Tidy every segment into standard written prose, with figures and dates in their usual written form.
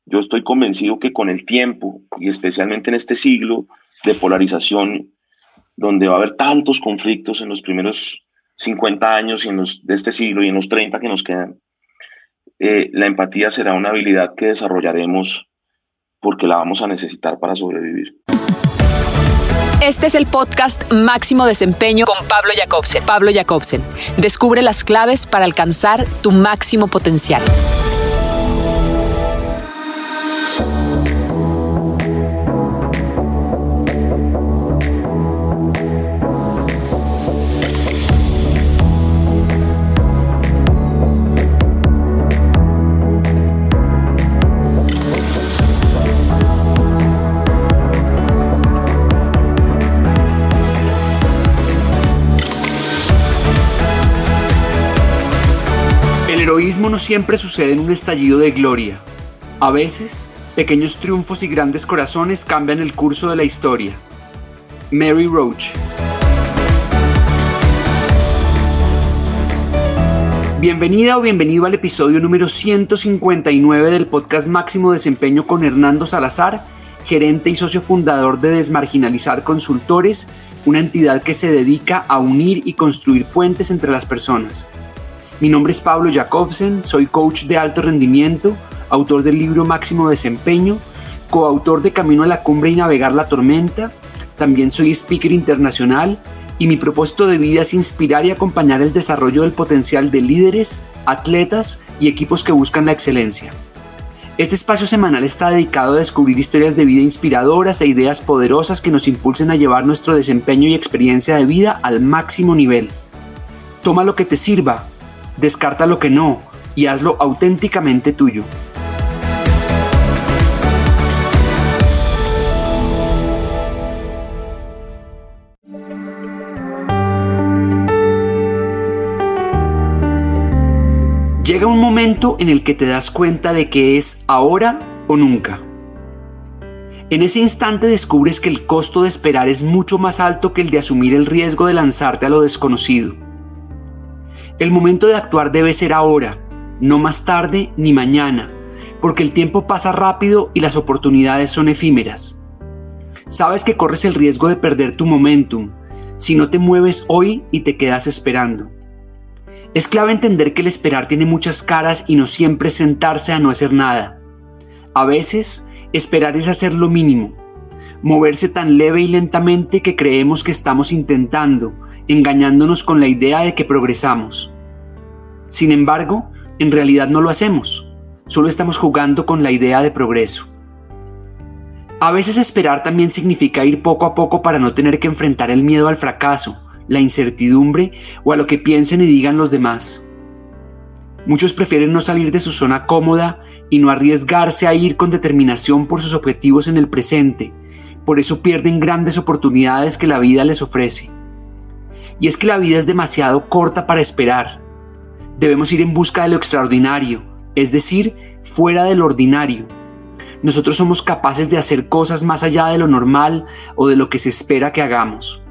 Yo estoy convencido que con el tiempo, y especialmente en este siglo de polarización, donde va a haber tantos conflictos en los primeros 50 años y de este siglo y en los 30 que nos quedan, la empatía será una habilidad que desarrollaremos porque la vamos a necesitar para sobrevivir. Este es el podcast Máximo Desempeño con Pablo Jacobsen. Pablo Jacobsen. Descubre las claves para alcanzar tu máximo potencial. El heroísmo no siempre sucede en un estallido de gloria. A veces, pequeños triunfos y grandes corazones cambian el curso de la historia. Mary Roach. Bienvenida o bienvenido al episodio número 159 del podcast Máximo Desempeño con Hernando Salazar, gerente y socio fundador de Desmarginalizar Consultores, una entidad que se dedica a unir y construir puentes entre las personas. Mi nombre es Pablo Jacobsen, soy coach de alto rendimiento, autor del libro Máximo Desempeño, coautor de Camino a la Cumbre y Navegar la Tormenta, también soy speaker internacional y mi propósito de vida es inspirar y acompañar el desarrollo del potencial de líderes, atletas y equipos que buscan la excelencia. Este espacio semanal está dedicado a descubrir historias de vida inspiradoras e ideas poderosas que nos impulsen a llevar nuestro desempeño y experiencia de vida al máximo nivel. Toma lo que te sirva, descarta lo que no y hazlo auténticamente tuyo. Llega un momento en el que te das cuenta de que es ahora o nunca. En ese instante descubres que el costo de esperar es mucho más alto que el de asumir el riesgo de lanzarte a lo desconocido. El momento de actuar debe ser ahora, no más tarde ni mañana, porque el tiempo pasa rápido y las oportunidades son efímeras. Sabes que corres el riesgo de perder tu momentum si no te mueves hoy y te quedas esperando. Es clave entender que el esperar tiene muchas caras y no siempre es sentarse a no hacer nada. A veces, esperar es hacer lo mínimo, moverse tan leve y lentamente que creemos que estamos intentando, engañándonos con la idea de que progresamos. Sin embargo, en realidad no lo hacemos, solo estamos jugando con la idea de progreso. A veces esperar también significa ir poco a poco para no tener que enfrentar el miedo al fracaso, la incertidumbre o a lo que piensen y digan los demás. Muchos prefieren no salir de su zona cómoda y no arriesgarse a ir con determinación por sus objetivos en el presente, por eso pierden grandes oportunidades que la vida les ofrece. Y es que la vida es demasiado corta para esperar. Debemos ir en busca de lo extraordinario, es decir, fuera de lo ordinario. Nosotros somos capaces de hacer cosas más allá de lo normal o de lo que se espera que hagamos.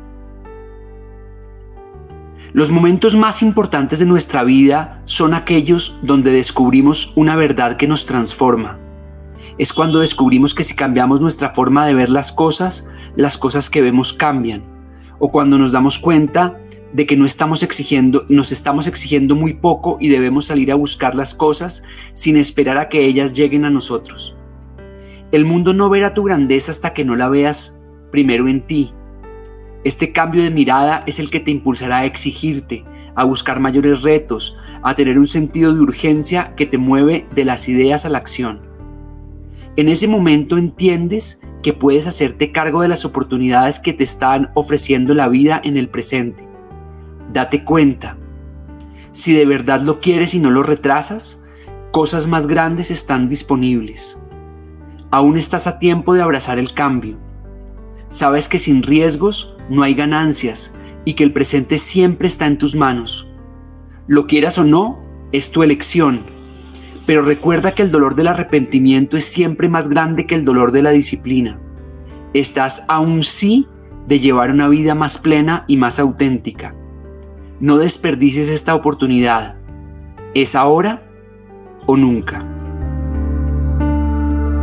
Los momentos más importantes de nuestra vida son aquellos donde descubrimos una verdad que nos transforma. Es cuando descubrimos que si cambiamos nuestra forma de ver las cosas que vemos cambian. O cuando nos damos cuenta de que nos estamos exigiendo muy poco y debemos salir a buscar las cosas sin esperar a que ellas lleguen a nosotros. El mundo no verá tu grandeza hasta que no la veas primero en ti. Este cambio de mirada es el que te impulsará a exigirte, a buscar mayores retos, a tener un sentido de urgencia que te mueve de las ideas a la acción. En ese momento entiendes que puedes hacerte cargo de las oportunidades que te están ofreciendo la vida en el presente. Date cuenta, si de verdad lo quieres y no lo retrasas, cosas más grandes están disponibles. Aún estás a tiempo de abrazar el cambio. Sabes que sin riesgos no hay ganancias y que el presente siempre está en tus manos. Lo quieras o no, es tu elección. Pero recuerda que el dolor del arrepentimiento es siempre más grande que el dolor de la disciplina. Estás a un sí de llevar una vida más plena y más auténtica. No desperdicies esta oportunidad. ¿Es ahora o nunca?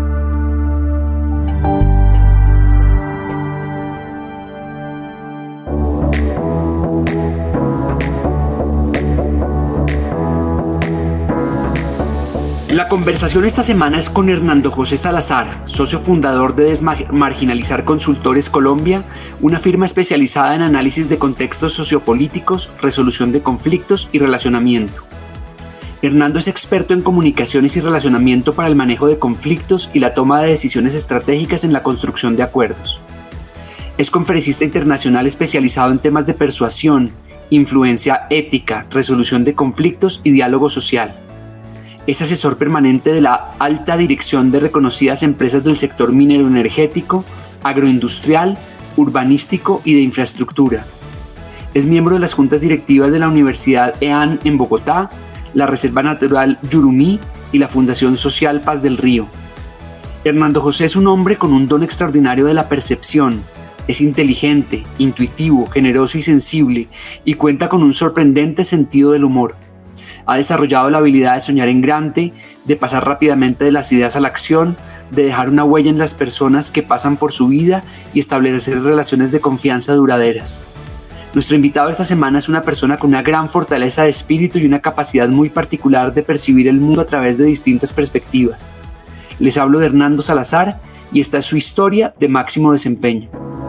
conversación esta semana es con Hernando José Salazar, socio fundador de Desmarginalizar Consultores Colombia, una firma especializada en análisis de contextos sociopolíticos, resolución de conflictos y relacionamiento. Hernando es experto en comunicaciones y relacionamiento para el manejo de conflictos y la toma de decisiones estratégicas en la construcción de acuerdos. Es conferencista internacional especializado en temas de persuasión, influencia ética, resolución de conflictos y diálogo social. Es asesor permanente de la alta dirección de reconocidas empresas del sector minero energético, agroindustrial, urbanístico y de infraestructura. Es miembro de las juntas directivas de la Universidad EAN en Bogotá, la Reserva Natural Yurumí y la Fundación Social Paz del Río. Hernando José es un hombre con un don extraordinario de la percepción. Es inteligente, intuitivo, generoso y sensible y cuenta con un sorprendente sentido del humor. Ha desarrollado la habilidad de soñar en grande, de pasar rápidamente de las ideas a la acción, de dejar una huella en las personas que pasan por su vida y establecer relaciones de confianza duraderas. Nuestro invitado esta semana es una persona con una gran fortaleza de espíritu y una capacidad muy particular de percibir el mundo a través de distintas perspectivas. Les hablo de Hernando Salazar y esta es su historia de máximo desempeño.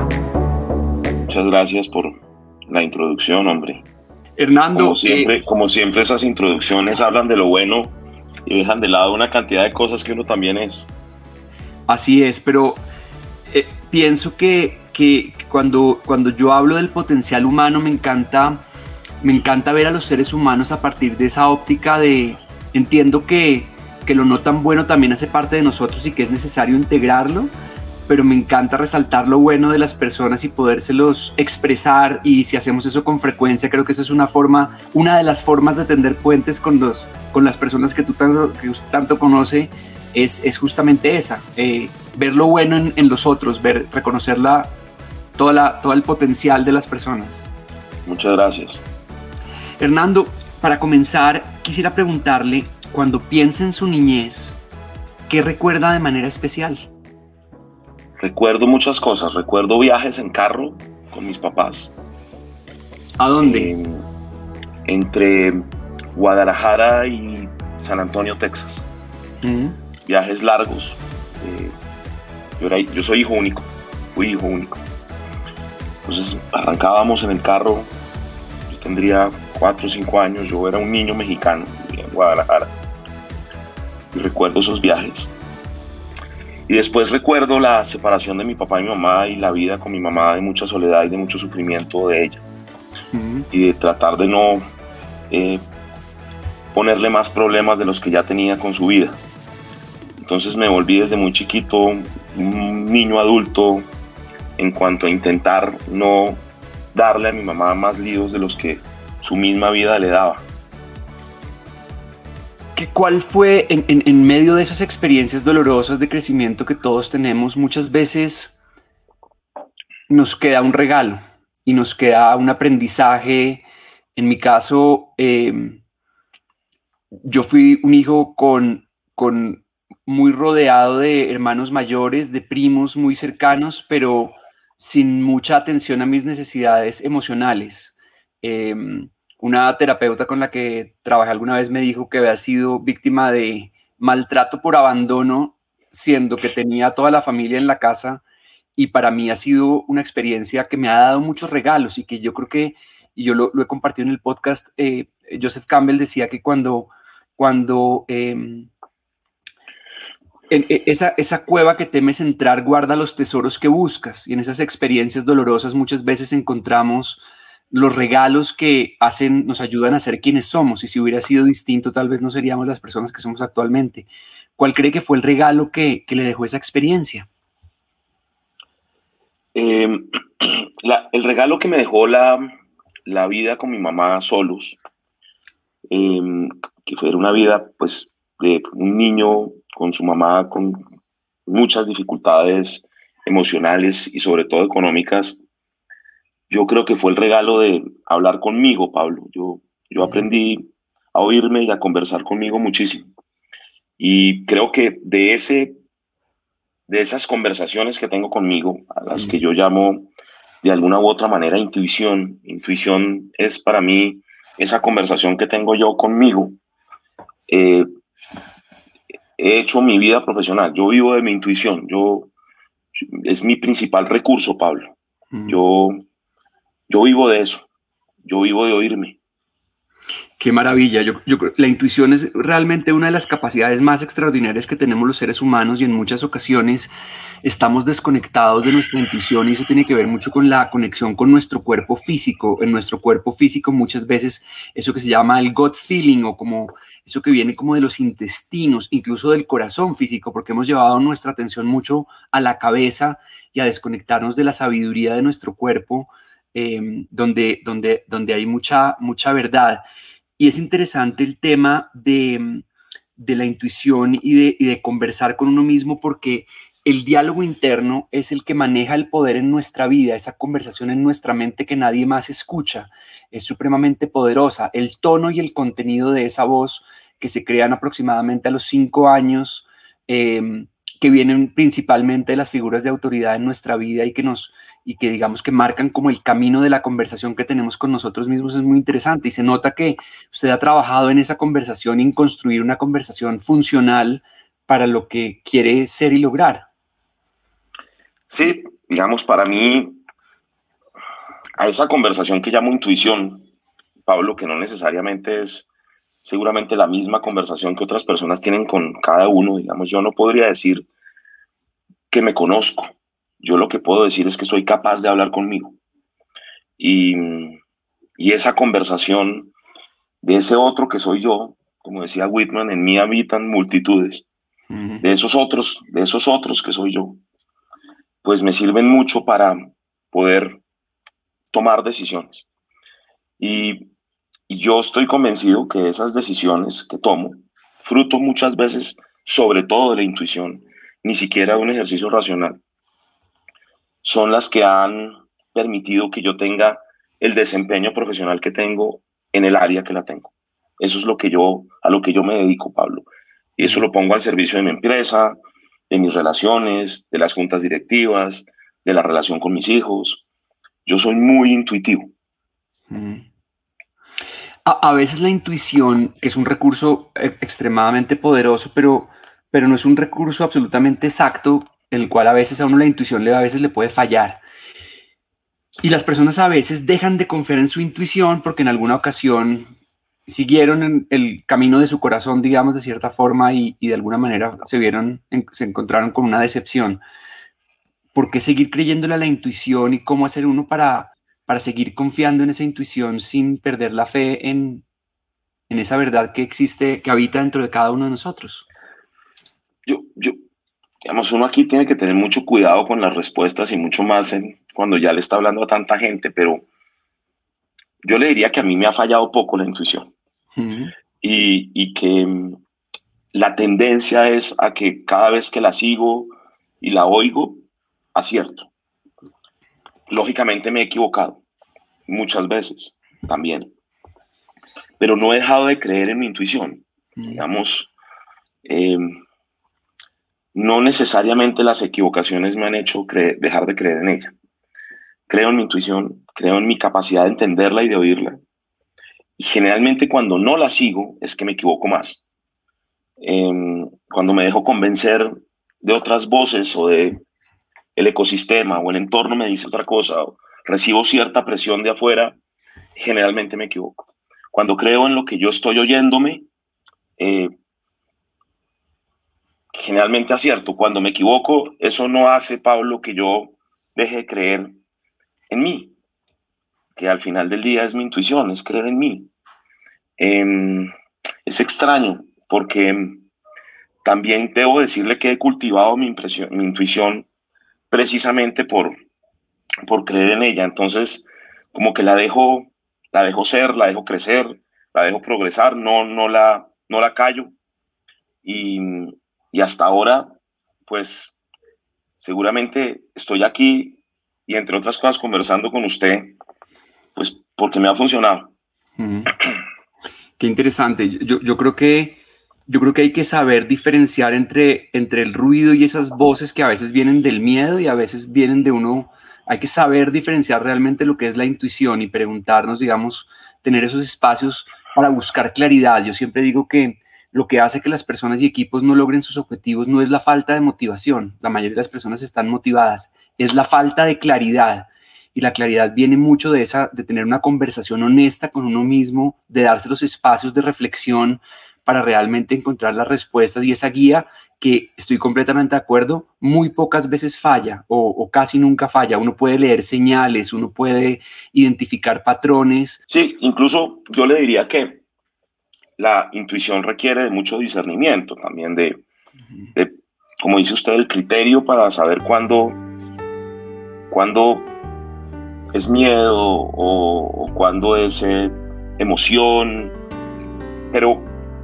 Muchas gracias por la introducción, hombre. Hernando, como siempre esas introducciones hablan de lo bueno y dejan de lado una cantidad de cosas que uno también es. Así es, pero pienso que cuando yo hablo del potencial humano me encanta ver a los seres humanos a partir de esa óptica de entiendo que lo no tan bueno también hace parte de nosotros y que es necesario integrarlo, pero me encanta resaltar lo bueno de las personas y podérselos expresar, y si hacemos eso con frecuencia creo que esa es una de las formas de tender puentes con las personas que tú tanto conoces es justamente esa, ver lo bueno en los otros, reconocer todo el potencial de las personas. Muchas gracias. Hernando, para comenzar quisiera preguntarle, cuando piensa en su niñez, ¿qué recuerda de manera especial? Recuerdo muchas cosas. Recuerdo viajes en carro con mis papás. ¿A dónde? Entre Guadalajara y San Antonio, Texas. Viajes largos. Yo soy hijo único. Fui hijo único. Entonces arrancábamos en el carro. Yo tendría 4 o 5 años. Yo era un niño mexicano. Vivía en Guadalajara. Y recuerdo esos viajes. Y después recuerdo la separación de mi papá y mi mamá y la vida con mi mamá de mucha soledad y de mucho sufrimiento de ella. Y de tratar de no ponerle más problemas de los que ya tenía con su vida. Entonces me volví desde muy chiquito un niño adulto en cuanto a intentar no darle a mi mamá más líos de los que su misma vida le daba. ¿Cuál fue, en medio de esas experiencias dolorosas de crecimiento que todos tenemos, muchas veces nos queda un regalo y nos queda un aprendizaje? En mi caso, yo fui un hijo con muy rodeado de hermanos mayores, de primos muy cercanos, pero sin mucha atención a mis necesidades emocionales. Una terapeuta con la que trabajé alguna vez me dijo que había sido víctima de maltrato por abandono, siendo que tenía toda la familia en la casa, y para mí ha sido una experiencia que me ha dado muchos regalos y que yo creo que, y yo lo he compartido en el podcast, Joseph Campbell decía que cuando en esa cueva que temes entrar guarda los tesoros que buscas, y en esas experiencias dolorosas muchas veces encontramos los regalos que nos ayudan a ser quienes somos, y si hubiera sido distinto tal vez no seríamos las personas que somos actualmente. ¿Cuál cree que fue el regalo que le dejó esa experiencia? El regalo que me dejó la vida con mi mamá solos, que fue una vida pues de un niño con su mamá con muchas dificultades emocionales y sobre todo económicas. Yo creo que fue el regalo de hablar conmigo, Pablo. Yo aprendí a oírme y a conversar conmigo muchísimo. Y creo que de esas conversaciones que tengo conmigo, a las que yo llamo de alguna u otra manera intuición. Intuición es para mí esa conversación que tengo yo conmigo. he hecho mi vida profesional. Yo vivo de mi intuición. Es mi principal recurso, Pablo. Yo vivo de eso. Yo vivo de oírme. Qué maravilla. Yo creo la intuición es realmente una de las capacidades más extraordinarias que tenemos los seres humanos, y en muchas ocasiones estamos desconectados de nuestra intuición, y eso tiene que ver mucho con la conexión con nuestro cuerpo físico. En nuestro cuerpo físico muchas veces eso que se llama el gut feeling, o como eso que viene como de los intestinos, incluso del corazón físico, porque hemos llevado nuestra atención mucho a la cabeza y a desconectarnos de la sabiduría de nuestro cuerpo, donde hay mucha verdad. Y es interesante el tema de la intuición y de conversar con uno mismo, porque el diálogo interno es el que maneja el poder en nuestra vida. Esa conversación en nuestra mente que nadie más escucha es supremamente poderosa. El tono y el contenido de esa voz, que se crean aproximadamente a los 5 años, que vienen principalmente de las figuras de autoridad en nuestra vida y que digamos que marcan como el camino de la conversación que tenemos con nosotros mismos, es muy interesante. Y se nota que usted ha trabajado en esa conversación y en construir una conversación funcional para lo que quiere ser y lograr. Sí, digamos, para mí, a esa conversación que llamo intuición, Pablo, que no necesariamente es seguramente la misma conversación que otras personas tienen con cada uno, digamos, yo no podría decir que me conozco. Yo lo que puedo decir es que soy capaz de hablar conmigo. Y esa conversación de ese otro que soy yo, como decía Whitman, en mí habitan multitudes. De esos otros que soy yo, pues me sirven mucho para poder tomar decisiones. Y yo estoy convencido que esas decisiones que tomo, fruto muchas veces, sobre todo de la intuición, ni siquiera de un ejercicio racional, son las que han permitido que yo tenga el desempeño profesional que tengo en el área que la tengo. Eso es a lo que yo me dedico, Pablo. Y eso lo pongo al servicio de mi empresa, de mis relaciones, de las juntas directivas, de la relación con mis hijos. Yo soy muy intuitivo. A veces la intuición, que es un recurso extremadamente poderoso, pero no es un recurso absolutamente exacto, el cual a veces a uno la intuición a veces le puede fallar. Y las personas a veces dejan de confiar en su intuición porque en alguna ocasión siguieron el camino de su corazón, digamos, de cierta forma, y de alguna manera se encontraron con una decepción. ¿Por qué seguir creyéndole a la intuición, y cómo hacer uno para seguir confiando en esa intuición sin perder la fe en esa verdad que existe, que habita dentro de cada uno de nosotros? Digamos, uno aquí tiene que tener mucho cuidado con las respuestas, y mucho más cuando ya le está hablando a tanta gente, pero yo le diría que a mí me ha fallado poco la intuición. Y que la tendencia es a que cada vez que la sigo y la oigo, acierto. Lógicamente me he equivocado muchas veces también, pero no he dejado de creer en mi intuición. Digamos, no necesariamente las equivocaciones me han hecho dejar de creer en ella. Creo en mi intuición, creo en mi capacidad de entenderla y de oírla. Y generalmente cuando no la sigo es que me equivoco más. Cuando me dejo convencer de otras voces, o de el ecosistema o el entorno me dice otra cosa, o recibo cierta presión de afuera, generalmente me equivoco. Cuando creo en lo que yo estoy oyéndome, generalmente acierto. Cuando me equivoco, eso no hace, Pablo, que yo deje de creer en mí, que al final del día es mi intuición, es creer en mí. Es extraño, porque también debo decirle que he cultivado mi intuición precisamente por creer en ella. Entonces, como que la dejo ser, la dejo crecer, la dejo progresar, no la callo. Y hasta ahora, pues, seguramente estoy aquí, y entre otras cosas conversando con usted, pues porque me ha funcionado. Qué interesante. Yo creo que hay que saber diferenciar entre el ruido y esas voces que a veces vienen del miedo y a veces vienen de uno. Hay que saber diferenciar realmente lo que es la intuición y preguntarnos, digamos, tener esos espacios para buscar claridad. Yo siempre digo que lo que hace que las personas y equipos no logren sus objetivos no es la falta de motivación. La mayoría de las personas están motivadas, es la falta de claridad. Y la claridad viene mucho de tener una conversación honesta con uno mismo, de darse los espacios de reflexión para realmente encontrar las respuestas, y esa guía que, estoy completamente de acuerdo, muy pocas veces falla o casi nunca falla. Uno puede leer señales, uno puede identificar patrones. Sí, incluso yo le diría que la intuición requiere de mucho discernimiento también, de como dice usted, el criterio para saber cuándo es miedo o cuándo es emoción, pero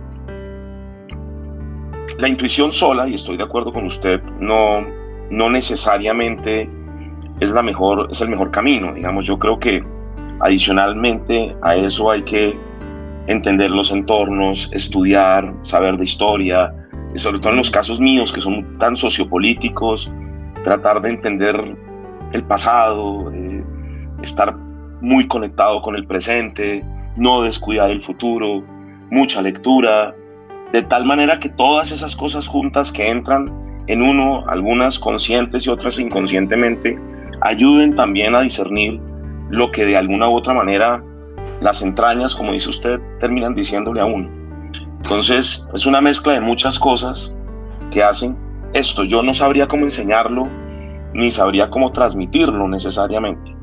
la intuición sola, y estoy de acuerdo con usted, no necesariamente es el mejor camino. Digamos, yo creo que adicionalmente a eso hay que entender los entornos, estudiar, saber de historia, y sobre todo en los casos míos que son tan sociopolíticos, tratar de entender el pasado, estar muy conectado con el presente, no descuidar el futuro, mucha lectura, de tal manera que todas esas cosas juntas que entran en uno, algunas conscientes y otras inconscientemente, ayuden también a discernir lo que de alguna u otra manera las entrañas, como dice usted, terminan diciéndole a uno. Entonces es una mezcla de muchas cosas que hacen esto. Yo no sabría cómo enseñarlo, ni sabría cómo transmitirlo necesariamente.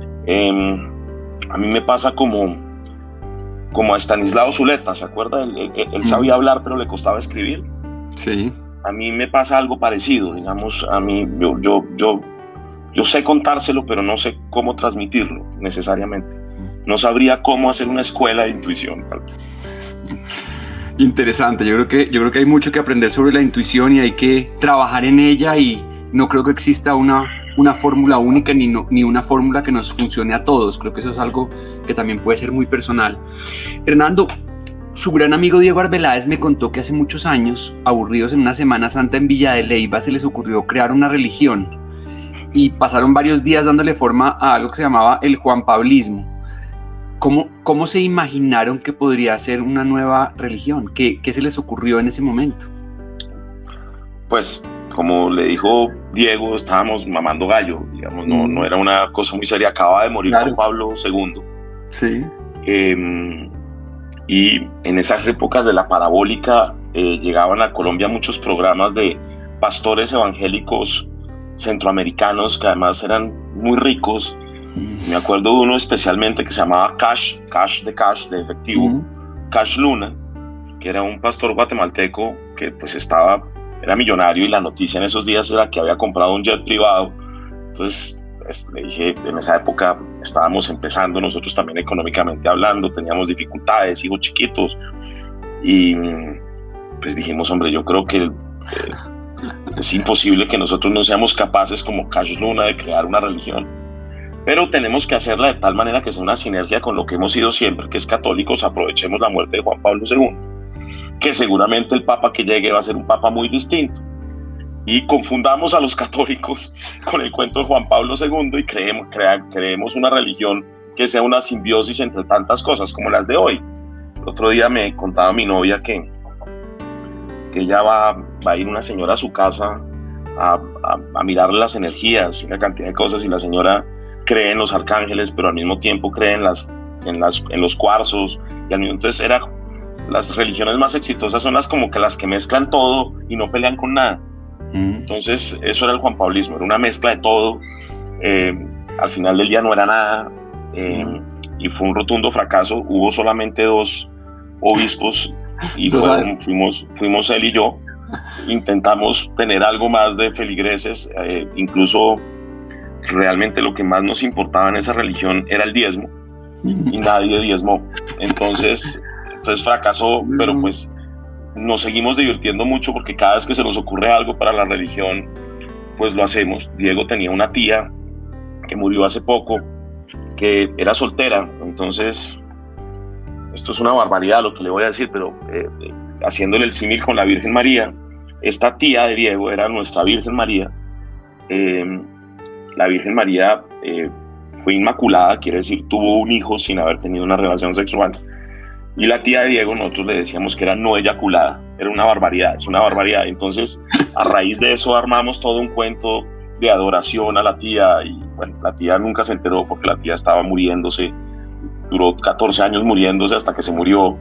A mí me pasa como a Estanislao Zuleta, ¿se acuerda? Él sabía hablar, pero le costaba escribir. Sí. A mí me pasa algo parecido, digamos. A mí, yo sé contárselo, pero no sé cómo transmitirlo necesariamente. No sabría cómo hacer una escuela de intuición, tal vez. Interesante. Yo creo que hay mucho que aprender sobre la intuición y hay que trabajar en ella, y no creo que exista una fórmula única ni una fórmula que nos funcione a todos. Creo que eso es algo que también puede ser muy personal. Hernando, su gran amigo Diego Arbeláez me contó que hace muchos años, aburridos en una Semana Santa en Villa de Leyva, se les ocurrió crear una religión y pasaron varios días dándole forma a algo que se llamaba el juanpablismo. ¿Cómo se imaginaron que podría ser una nueva religión? ¿Qué se les ocurrió en ese momento? Pues, como le dijo Diego, estábamos mamando gallo, digamos, no era una cosa muy seria. Acaba de morir Juan Pablo II. Sí. Y en esas épocas de la parabólica llegaban a Colombia muchos programas de pastores evangélicos centroamericanos que además eran muy ricos. Me acuerdo de uno especialmente que se llamaba Cash de efectivo, Cash Luna, que era un pastor guatemalteco que pues era millonario, y la noticia en esos días era que había comprado un jet privado. Entonces le dije, en esa época estábamos empezando nosotros también económicamente hablando, teníamos dificultades, hijos chiquitos, y pues dijimos, hombre, yo creo que es imposible que nosotros no seamos capaces como Cash Luna de crear una religión, pero tenemos que hacerla de tal manera que sea una sinergia con lo que hemos sido siempre, que es católicos. Aprovechemos la muerte de Juan Pablo II, que seguramente el papa que llegue va a ser un papa muy distinto, y confundamos a los católicos con el cuento de Juan Pablo II y creemos una religión que sea una simbiosis entre tantas cosas como las de hoy. El otro día me contaba mi novia que ella va a ir una señora a su casa a mirar las energías y una cantidad de cosas, y la señora cree en los arcángeles, pero al mismo tiempo cree en los cuarzos, y entonces las religiones más exitosas son las que mezclan todo y no pelean con nada. Entonces eso era el juanpablismo, era una mezcla de todo. Al final del día no era nada, y fue un rotundo fracaso. Hubo solamente 2 obispos y fuimos él y yo. Intentamos tener algo más de feligreses, incluso realmente lo que más nos importaba en esa religión era el diezmo, y nadie diezmó. Entonces fracasó, pero pues nos seguimos divirtiendo mucho, porque cada vez que se nos ocurre algo para la religión, pues lo hacemos. Diego tenía una tía que murió hace poco, que era soltera. Entonces, esto es una barbaridad lo que le voy a decir, pero haciéndole el símil con la Virgen María, esta tía de Diego era nuestra Virgen María. La Virgen María fue inmaculada, quiere decir, tuvo un hijo sin haber tenido una relación sexual. Y la tía de Diego, nosotros le decíamos que era no eyaculada, era una barbaridad, es una barbaridad. Entonces, a raíz de eso armamos todo un cuento de adoración a la tía, y bueno, la tía nunca se enteró porque la tía estaba muriéndose, duró 14 años muriéndose hasta que se murió.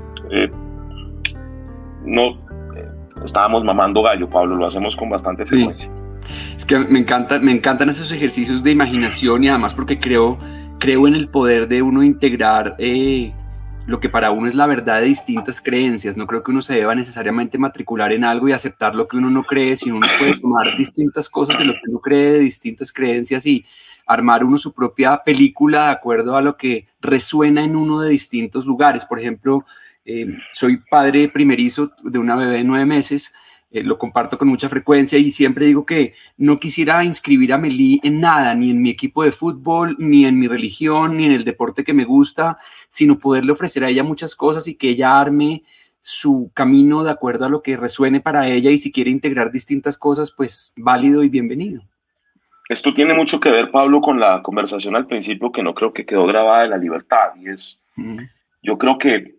Estábamos mamando gallo, Pablo, lo hacemos con bastante frecuencia. Es que me encantan esos ejercicios de imaginación, y además porque creo en el poder de uno integrar lo que para uno es la verdad de distintas creencias. No creo que uno se deba necesariamente matricular en algo y aceptar lo que uno no cree, sino uno puede tomar distintas cosas de lo que uno cree, de distintas creencias, y armar uno su propia película de acuerdo a lo que resuena en uno de distintos lugares. Por ejemplo, soy padre primerizo de una bebé de 9 meses, lo comparto con mucha frecuencia y siempre digo que no quisiera inscribir a Meli en nada, ni en mi equipo de fútbol, ni en mi religión, ni en el deporte que me gusta, sino poderle ofrecer a ella muchas cosas y que ella arme su camino de acuerdo a lo que resuene para ella, y si quiere integrar distintas cosas, pues válido y bienvenido. Esto tiene mucho que ver, Pablo, con la conversación al principio que no creo que quedó grabada de la libertad, y es, yo creo que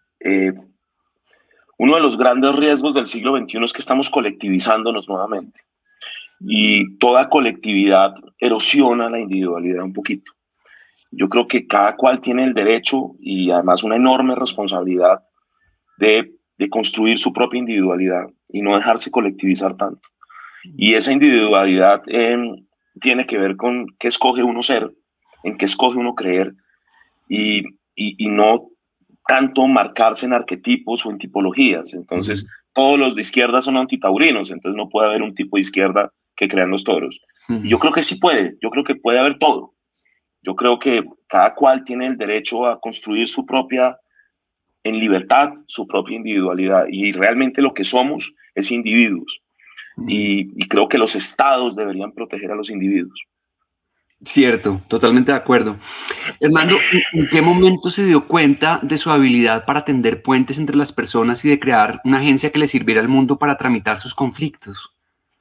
uno de los grandes riesgos del siglo XXI es que estamos colectivizándonos nuevamente, y toda colectividad erosiona la individualidad un poquito. Yo creo que cada cual tiene el derecho y además una enorme responsabilidad de construir su propia individualidad y no dejarse colectivizar tanto. Y esa individualidad tiene que ver con qué escoge uno ser, en qué escoge uno creer, y no tanto marcarse en arquetipos o en tipologías. Entonces, todos los de izquierda son antitaurinos, entonces no puede haber un tipo de izquierda que crean los toros. Y yo creo que sí puede, yo creo que puede haber todo. Yo creo que cada cual tiene el derecho a construir su propia, en libertad, su propia individualidad, y realmente lo que somos es individuos. Y creo que los estados deberían proteger a los individuos. Cierto, totalmente de acuerdo. Hernando, ¿en qué momento se dio cuenta de su habilidad para tender puentes entre las personas y de crear una agencia que le sirviera al mundo para tramitar sus conflictos?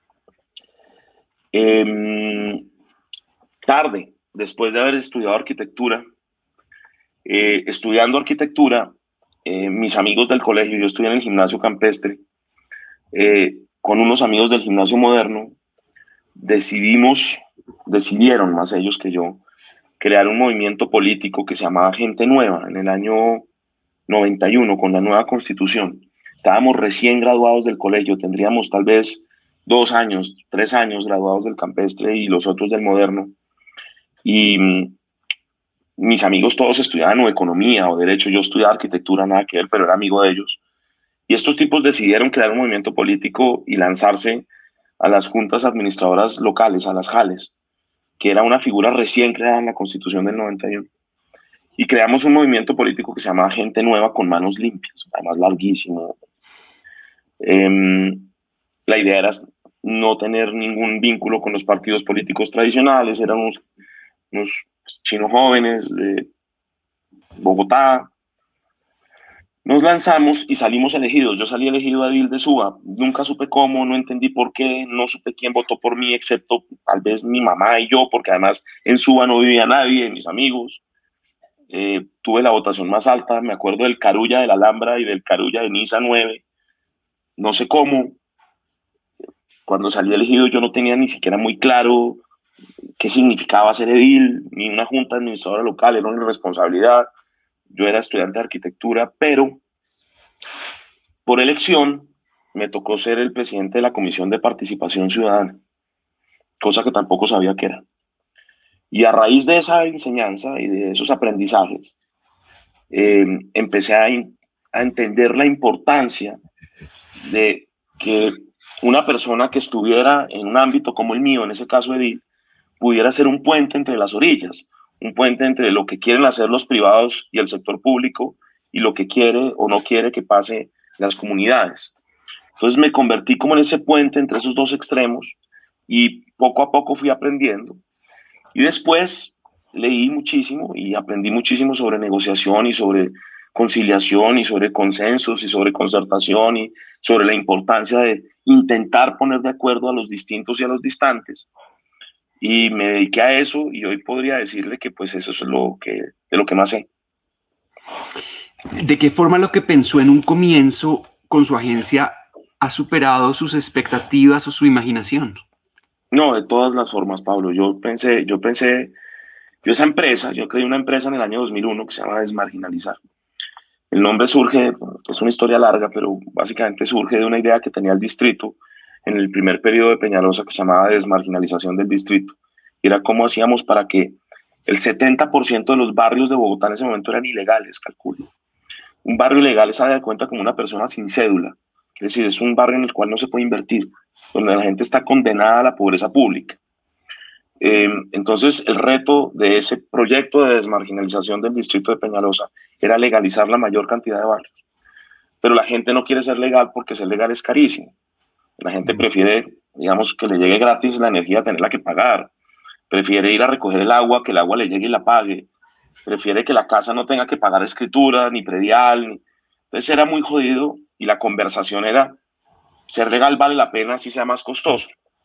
Tarde, después de haber estudiado arquitectura. Estudiando arquitectura, mis amigos del colegio, yo estudié en el gimnasio campestre, con unos amigos del gimnasio moderno, decidieron, más ellos que yo, crear un movimiento político que se llamaba Gente Nueva en el año 91, con la nueva constitución. Estábamos recién graduados del colegio, tendríamos tal vez 2 años, 3 años graduados del campestre y los otros del moderno. Y mis amigos todos estudiaban o economía o derecho, yo estudiaba arquitectura, nada que ver, pero era amigo de ellos. Y estos tipos decidieron crear un movimiento político y lanzarse a las juntas administradoras locales, a las JALES, que era una figura recién creada en la Constitución del 91. Y creamos un movimiento político que se llamaba Gente Nueva con Manos Limpias, además larguísimo. La idea era no tener ningún vínculo con los partidos políticos tradicionales, éramos unos chinos jóvenes de Bogotá. Nos lanzamos y salimos elegidos. Yo salí elegido edil de Suba. Nunca supe cómo, no entendí por qué, no supe quién votó por mí, excepto tal vez mi mamá y yo, porque además en Suba no vivía nadie de mis amigos. Tuve la votación más alta, me acuerdo del Carulla de la Alhambra y del Carulla de Niza 9. No sé cómo. Cuando salí elegido yo no tenía ni siquiera muy claro qué significaba ser edil, ni una junta administradora local, era una responsabilidad. Yo era estudiante de arquitectura, pero por elección me tocó ser el presidente de la Comisión de Participación Ciudadana, cosa que tampoco sabía qué era. Y a raíz de esa enseñanza y de esos aprendizajes, empecé a entender la importancia de que una persona que estuviera en un ámbito como el mío, en ese caso edil, pudiera ser un puente entre las orillas, un puente entre lo que quieren hacer los privados y el sector público y lo que quiere o no quiere que pase las comunidades. Entonces me convertí como en ese puente entre esos dos extremos y poco a poco fui aprendiendo. Y después leí muchísimo y aprendí muchísimo sobre negociación y sobre conciliación y sobre consensos y sobre concertación y sobre la importancia de intentar poner de acuerdo a los distintos y a los distantes. Y me dediqué a eso y hoy podría decirle que pues eso es de lo que más sé. ¿De qué forma lo que pensó en un comienzo con su agencia ha superado sus expectativas o su imaginación? No, de todas las formas, Pablo. Yo creé una empresa en el año 2001 que se llama Desmarginalizar. El nombre surge, es una historia larga, pero básicamente surge de una idea que tenía el distrito en el primer periodo de Peñalosa que se llamaba Desmarginalización del distrito. Y era cómo hacíamos para que el 70% de los barrios de Bogotá en ese momento eran ilegales, calculo. Un barrio ilegal se da cuenta como una persona sin cédula. Quiere decir, es un barrio en el cual no se puede invertir, donde la gente está condenada a la pobreza pública. Entonces, el reto de ese proyecto de desmarginalización del distrito de Peñalosa era legalizar la mayor cantidad de barrios. Pero la gente no quiere ser legal porque ser legal es carísimo. La gente prefiere, digamos, que le llegue gratis la energía a tenerla que pagar. Prefiere ir a recoger el agua, que el agua le llegue y la pague. Prefiere que la casa no tenga que pagar escritura, ni predial. Entonces era muy jodido y la conversación era, ser legal vale la pena si sea más costoso.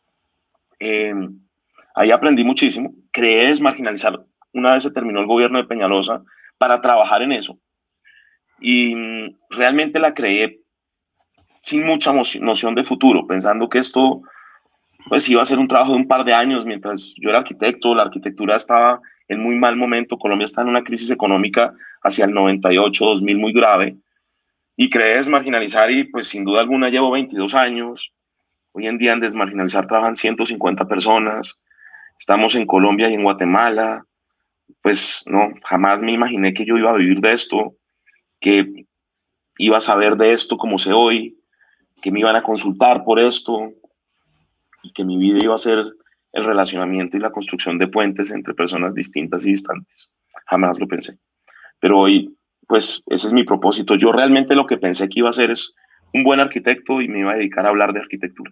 Ahí aprendí muchísimo. Creé Desmarginalizar una vez se terminó el gobierno de Peñalosa para trabajar en eso. Y realmente la creé sin mucha noción de futuro, pensando que esto pues iba a ser un trabajo de un par de años. Mientras yo era arquitecto, la arquitectura estaba en muy mal momento. Colombia está en una crisis económica hacia el 98, 2000 muy grave. Y creé Desmarginalizar y pues sin duda alguna llevo 22 años. Hoy en día en Desmarginalizar trabajan 150 personas. Estamos en Colombia y en Guatemala. Pues no, jamás me imaginé que yo iba a vivir de esto, que iba a saber de esto como sé hoy, que me iban a consultar por esto y que mi vida iba a ser el relacionamiento y la construcción de puentes entre personas distintas y distantes. Jamás lo pensé. Pero hoy, pues ese es mi propósito. Yo realmente lo que pensé que iba a ser es un buen arquitecto y me iba a dedicar a hablar de arquitectura.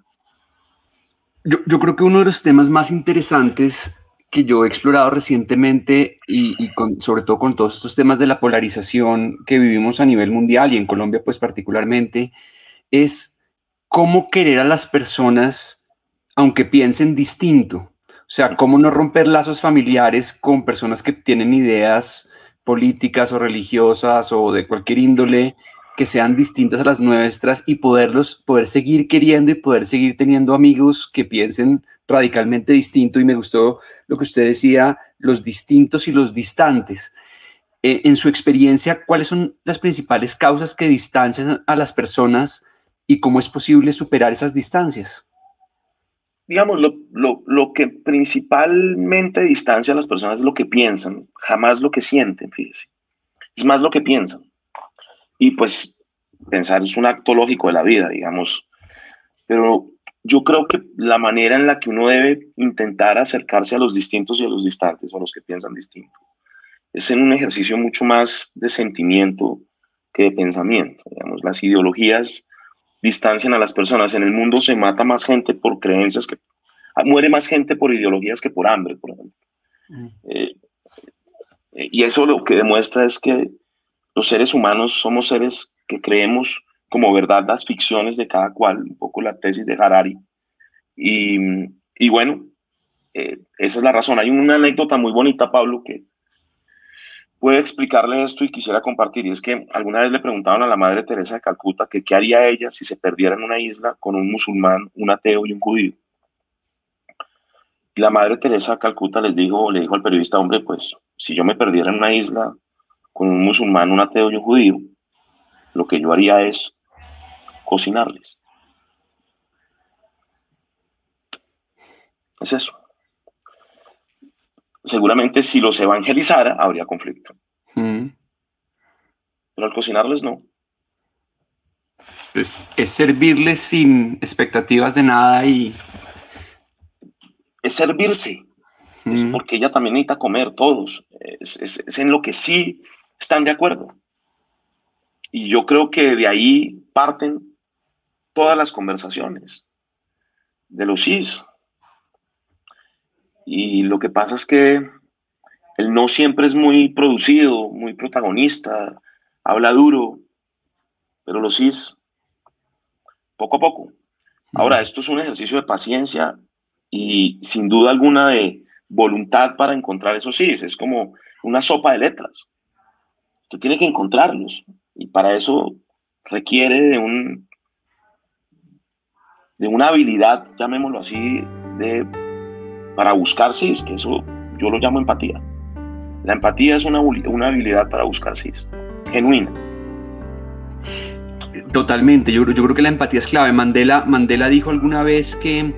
Yo creo que uno de los temas más interesantes que yo he explorado recientemente sobre todo con todos estos temas de la polarización que vivimos a nivel mundial y en Colombia pues particularmente, es cómo querer a las personas aunque piensen distinto. O sea, cómo no romper lazos familiares con personas que tienen ideas políticas o religiosas o de cualquier índole que sean distintas a las nuestras y poder seguir queriendo y poder seguir teniendo amigos que piensen radicalmente distinto. Y me gustó lo que usted decía, los distintos y los distantes. En su experiencia, ¿cuáles son las principales causas que distancian a las personas y cómo es posible superar esas distancias? Digamos, lo que principalmente distancia a las personas es lo que piensan, jamás lo que sienten, fíjese. Es más lo que piensan. Y pues pensar es un acto lógico de la vida, digamos. Pero yo creo que la manera en la que uno debe intentar acercarse a los distintos y a los distantes, o a los que piensan distinto, es en un ejercicio mucho más de sentimiento que de pensamiento. Digamos, las ideologías distancian a las personas. En el mundo se mata más gente por creencias muere más gente por ideologías que por hambre, por ejemplo. Y eso lo que demuestra es que los seres humanos somos seres que creemos como verdad las ficciones de cada cual, un poco la tesis de Harari. Y bueno, esa es la razón. Hay una anécdota muy bonita, Pablo, que puede explicarle esto y quisiera compartir. Y es que alguna vez le preguntaban a la Madre Teresa de Calcuta que qué haría ella si se perdiera en una isla con un musulmán, un ateo y un judío. Y la Madre Teresa de Calcuta le dijo al periodista, hombre, pues si yo me perdiera en una isla con un musulmán, un ateo y un judío, lo que yo haría es cocinarles. Es eso. Seguramente si los evangelizara habría conflicto. Pero al cocinarles no. Es servirles sin expectativas de nada y... Es servirse. Es porque ella también necesita comer, todos. Es en lo que sí están de acuerdo. Y yo creo que de ahí parten todas las conversaciones de los sís. Y lo que pasa es que el no siempre es muy producido, muy protagonista, habla duro, pero los sís, poco a poco. Ahora, esto es un ejercicio de paciencia y sin duda alguna de voluntad para encontrar esos sís. Es como una sopa de letras. Usted tiene que encontrarlos y para eso requiere de una habilidad, llamémoslo así, para buscar sís, que eso yo lo llamo empatía. La empatía es una habilidad para buscar sís, genuina. Totalmente, yo creo que la empatía es clave. Mandela dijo alguna vez que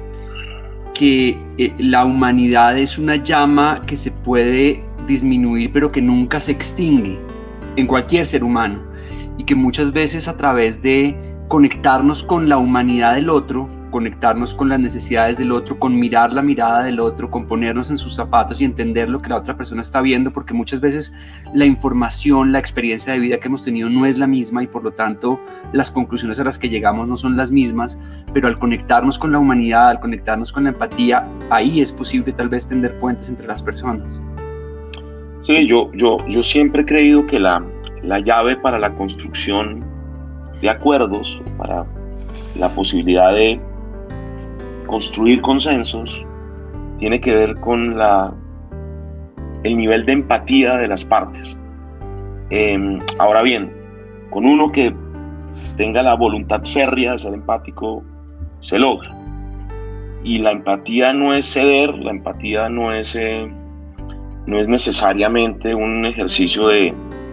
la humanidad es una llama que se puede disminuir pero que nunca se extingue en cualquier ser humano, y que muchas veces a través de conectarnos con la humanidad del otro, conectarnos con las necesidades del otro, con mirar la mirada del otro, con ponernos en sus zapatos y entender lo que la otra persona está viendo, porque muchas veces la información, la experiencia de vida que hemos tenido no es la misma y por lo tanto las conclusiones a las que llegamos no son las mismas, pero al conectarnos con la humanidad, al conectarnos con la empatía, ahí es posible tal vez tender puentes entre las personas. Sí, yo siempre he creído que la llave para la construcción de acuerdos, para la posibilidad de construir consensos, tiene que ver con el nivel de empatía de las partes. Ahora bien, con uno que tenga la voluntad férrea de ser empático, se logra. Y la empatía no es ceder, la empatía no es necesariamente un ejercicio de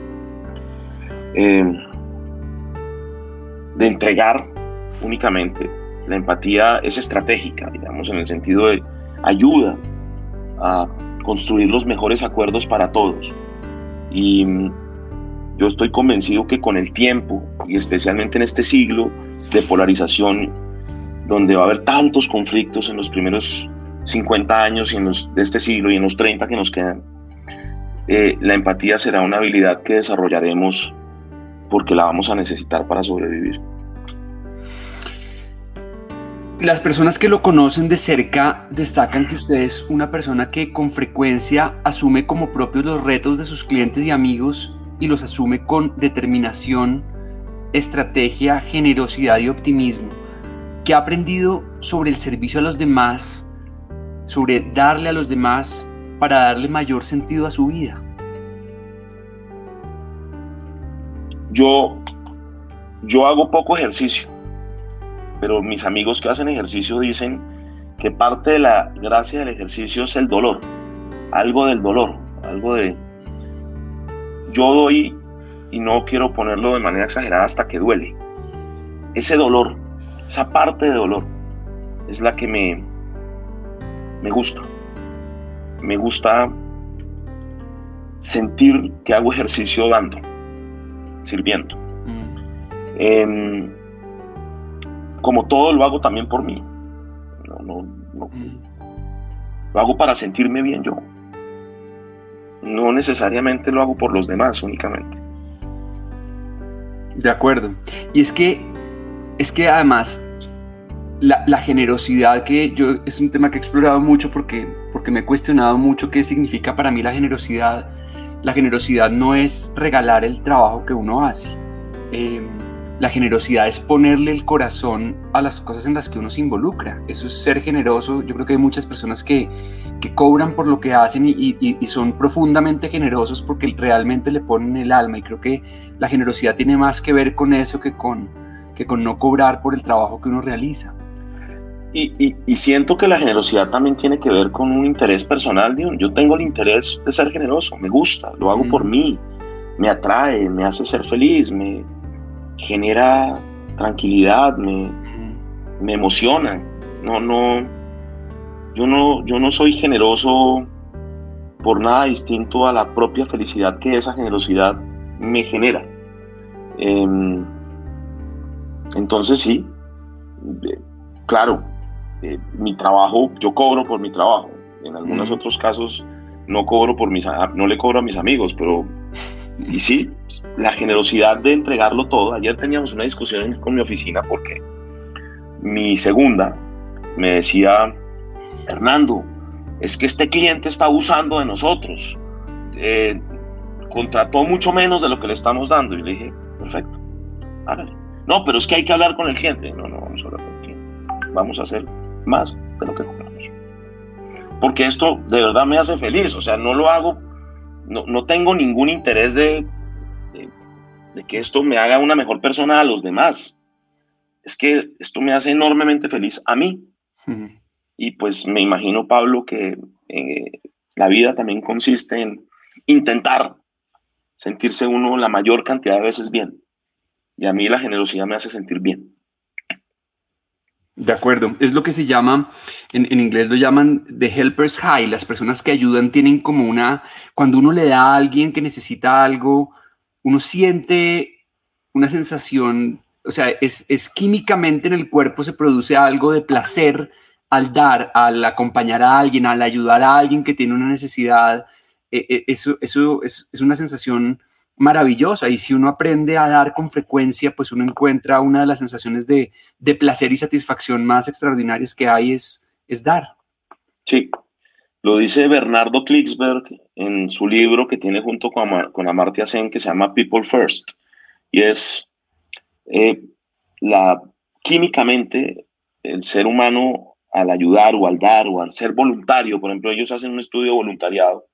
entregar únicamente. La empatía es estratégica, digamos, en el sentido de ayuda a construir los mejores acuerdos para todos. Y yo estoy convencido que con el tiempo, y especialmente en este siglo de polarización, donde va a haber tantos conflictos en los primeros 50 años y de este siglo y en los 30 que nos quedan, la empatía será una habilidad que desarrollaremos porque la vamos a necesitar para sobrevivir. Las personas que lo conocen de cerca destacan que usted es una persona que con frecuencia asume como propios los retos de sus clientes y amigos y los asume con determinación, estrategia, generosidad y optimismo. ¿Qué ha aprendido sobre el servicio a los demás, sobre darle a los demás para darle mayor sentido a su vida? Yo hago poco ejercicio, pero mis amigos que hacen ejercicio dicen que parte de la gracia del ejercicio es el dolor, algo del dolor, algo de... Yo doy, y no quiero ponerlo de manera exagerada, hasta que duele. Ese dolor, esa parte de dolor, es la que me gusta. Me gusta sentir que hago ejercicio dando, sirviendo. Como todo lo hago también por mí. No. Lo hago para sentirme bien yo. No necesariamente lo hago por los demás únicamente. De acuerdo. Y es que además la generosidad, que yo es un tema que he explorado mucho porque me he cuestionado mucho qué significa para mí la generosidad. La generosidad no es regalar el trabajo que uno hace. La generosidad es ponerle el corazón a las cosas en las que uno se involucra. Eso es ser generoso. Yo creo que hay muchas personas que cobran por lo que hacen y son profundamente generosos porque realmente le ponen el alma, y creo que la generosidad tiene más que ver con eso que con no cobrar por el trabajo que uno realiza. Y siento que la generosidad también tiene que ver con un interés personal. Yo tengo el interés de ser generoso, me gusta, lo hago por mí, me atrae, me hace ser feliz, me genera tranquilidad, me emociona. Yo no soy generoso por nada distinto a la propia felicidad que esa generosidad me genera. Entonces sí, claro, mi trabajo, yo cobro por mi trabajo. En algunos otros casos no le cobro a mis amigos, pero y sí, la generosidad de entregarlo todo. Ayer teníamos una discusión con mi oficina porque mi segunda me decía: Hernando, es que este cliente está abusando de nosotros, contrató mucho menos de lo que le estamos dando. Y le dije: perfecto, hágale. No, pero es que hay que hablar con el cliente. No vamos a hablar con el cliente, vamos a hacer más de lo que cobramos, porque esto de verdad me hace feliz. O sea, no lo hago, no tengo ningún interés de de que esto me haga una mejor persona a los demás. Es que esto me hace enormemente feliz a mí. Ujú. Y pues me imagino, Pablo, que la vida también consiste en intentar sentirse uno la mayor cantidad de veces bien. Y a mí la generosidad me hace sentir bien. De acuerdo, es lo que se llama, en inglés lo llaman the helper's high. Las personas que ayudan tienen como cuando uno le da a alguien que necesita algo, uno siente una sensación, o sea, es químicamente en el cuerpo se produce algo de placer al dar, al acompañar a alguien, al ayudar a alguien que tiene una necesidad. Eso es una sensación maravillosa, y si uno aprende a dar con frecuencia, pues uno encuentra una de las sensaciones de placer y satisfacción más extraordinarias que hay es dar. Sí, lo dice Bernardo Klicksberg en su libro que tiene junto con Amartya Sen, que se llama People First, y es químicamente el ser humano, al ayudar o al dar o al ser voluntario. Por ejemplo, ellos hacen un estudio de voluntariado,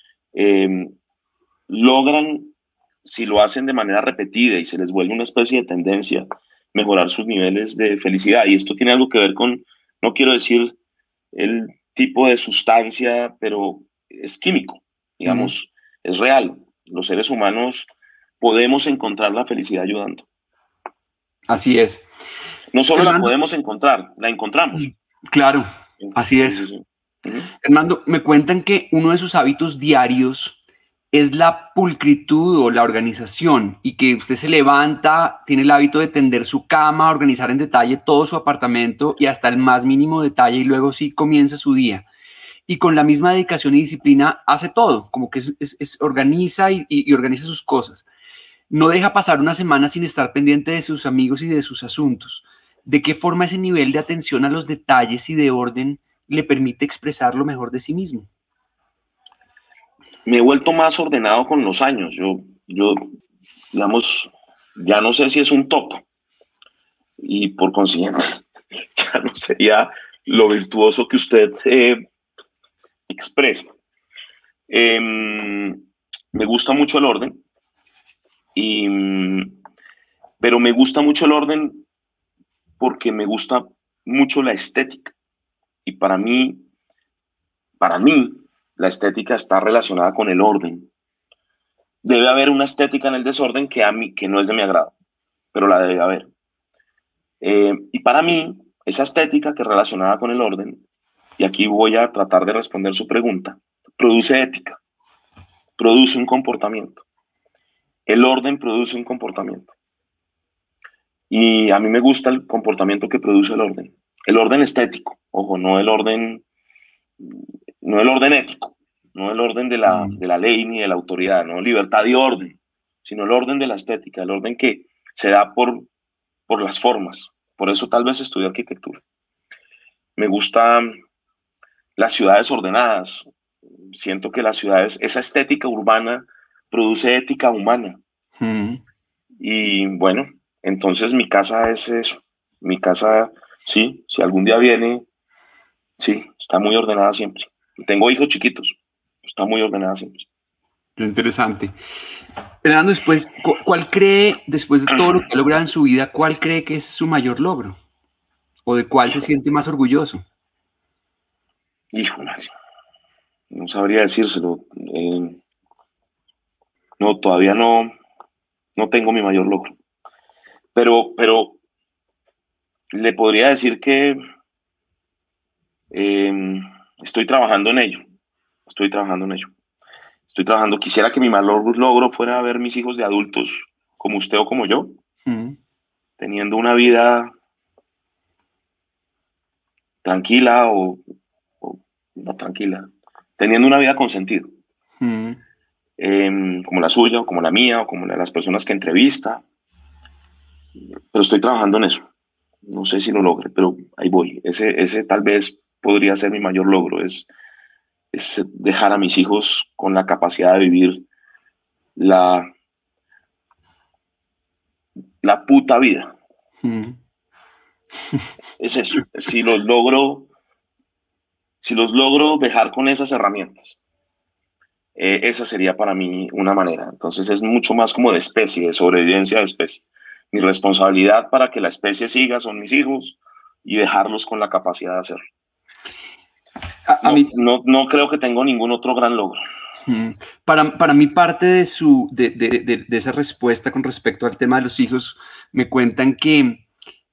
logran, si lo hacen de manera repetida y se les vuelve una especie de tendencia, mejorar sus niveles de felicidad. Y esto tiene algo que ver con, no quiero decir el tipo de sustancia, pero es químico, digamos, es real. Los seres humanos podemos encontrar la felicidad ayudando. Así es. No solo Hernando, la podemos encontrar, la encontramos. Claro, así es. Sí, sí, sí. Hernando, me cuentan que uno de sus hábitos diarios es la pulcritud o la organización, y que usted se levanta, tiene el hábito de tender su cama, organizar en detalle todo su apartamento y hasta el más mínimo detalle, y luego sí comienza su día. Y con la misma dedicación y disciplina hace todo, como que organiza y organiza sus cosas. No deja pasar una semana sin estar pendiente de sus amigos y de sus asuntos. ¿De qué forma ese nivel de atención a los detalles y de orden le permite expresar lo mejor de sí mismo? Me he vuelto más ordenado con los años. Yo, digamos, ya no sé si es un top, y por consiguiente ya no sería lo virtuoso que usted expresa. Me gusta mucho el orden, pero me gusta mucho el orden porque me gusta mucho la estética. Y para mí, la estética está relacionada con el orden. Debe haber una estética en el desorden que no es de mi agrado, pero la debe haber. Y para mí, esa estética que es relacionada con el orden, y aquí voy a tratar de responder su pregunta, produce ética, produce un comportamiento. El orden produce un comportamiento. Y a mí me gusta el comportamiento que produce el orden estético, ojo, no el orden ético, no el orden de la ley ni de la autoridad, no libertad y orden, sino el orden de la estética, el orden que se da por las formas. Por eso tal vez estudié arquitectura. Me gustan las ciudades ordenadas. Siento que las ciudades, esa estética urbana produce ética humana. Y bueno, entonces mi casa es eso. Mi casa, sí, si algún día viene, sí, está muy ordenada siempre. Tengo hijos chiquitos, está muy ordenada siempre. Qué interesante. Fernando, después, ¿cuál cree, después de todo lo que ha logrado en su vida, cuál cree que es su mayor logro? ¿O de cuál se siente más orgulloso? Híjole, no sabría decírselo. No, todavía no tengo mi mayor logro. Pero le podría decir que estoy trabajando en ello. Quisiera que mi mayor logro fuera ver mis hijos de adultos como usted o como yo, teniendo una vida tranquila o no tranquila, teniendo una vida con sentido. Como la suya, o como la mía, o como la de las personas que entrevista. Pero estoy trabajando en eso. No sé si lo logre, pero ahí voy. Ese tal vez podría ser mi mayor logro, es dejar a mis hijos con la capacidad de vivir la puta vida. Es eso. Si los logro dejar con esas herramientas, esa sería para mí una manera. Entonces es mucho más como de especie, de sobrevivencia de especie. Mi responsabilidad para que la especie siga son mis hijos y dejarlos con la capacidad de hacerlo. No creo que tengo ningún otro gran logro. Para mí parte de esa respuesta con respecto al tema de los hijos, me cuentan que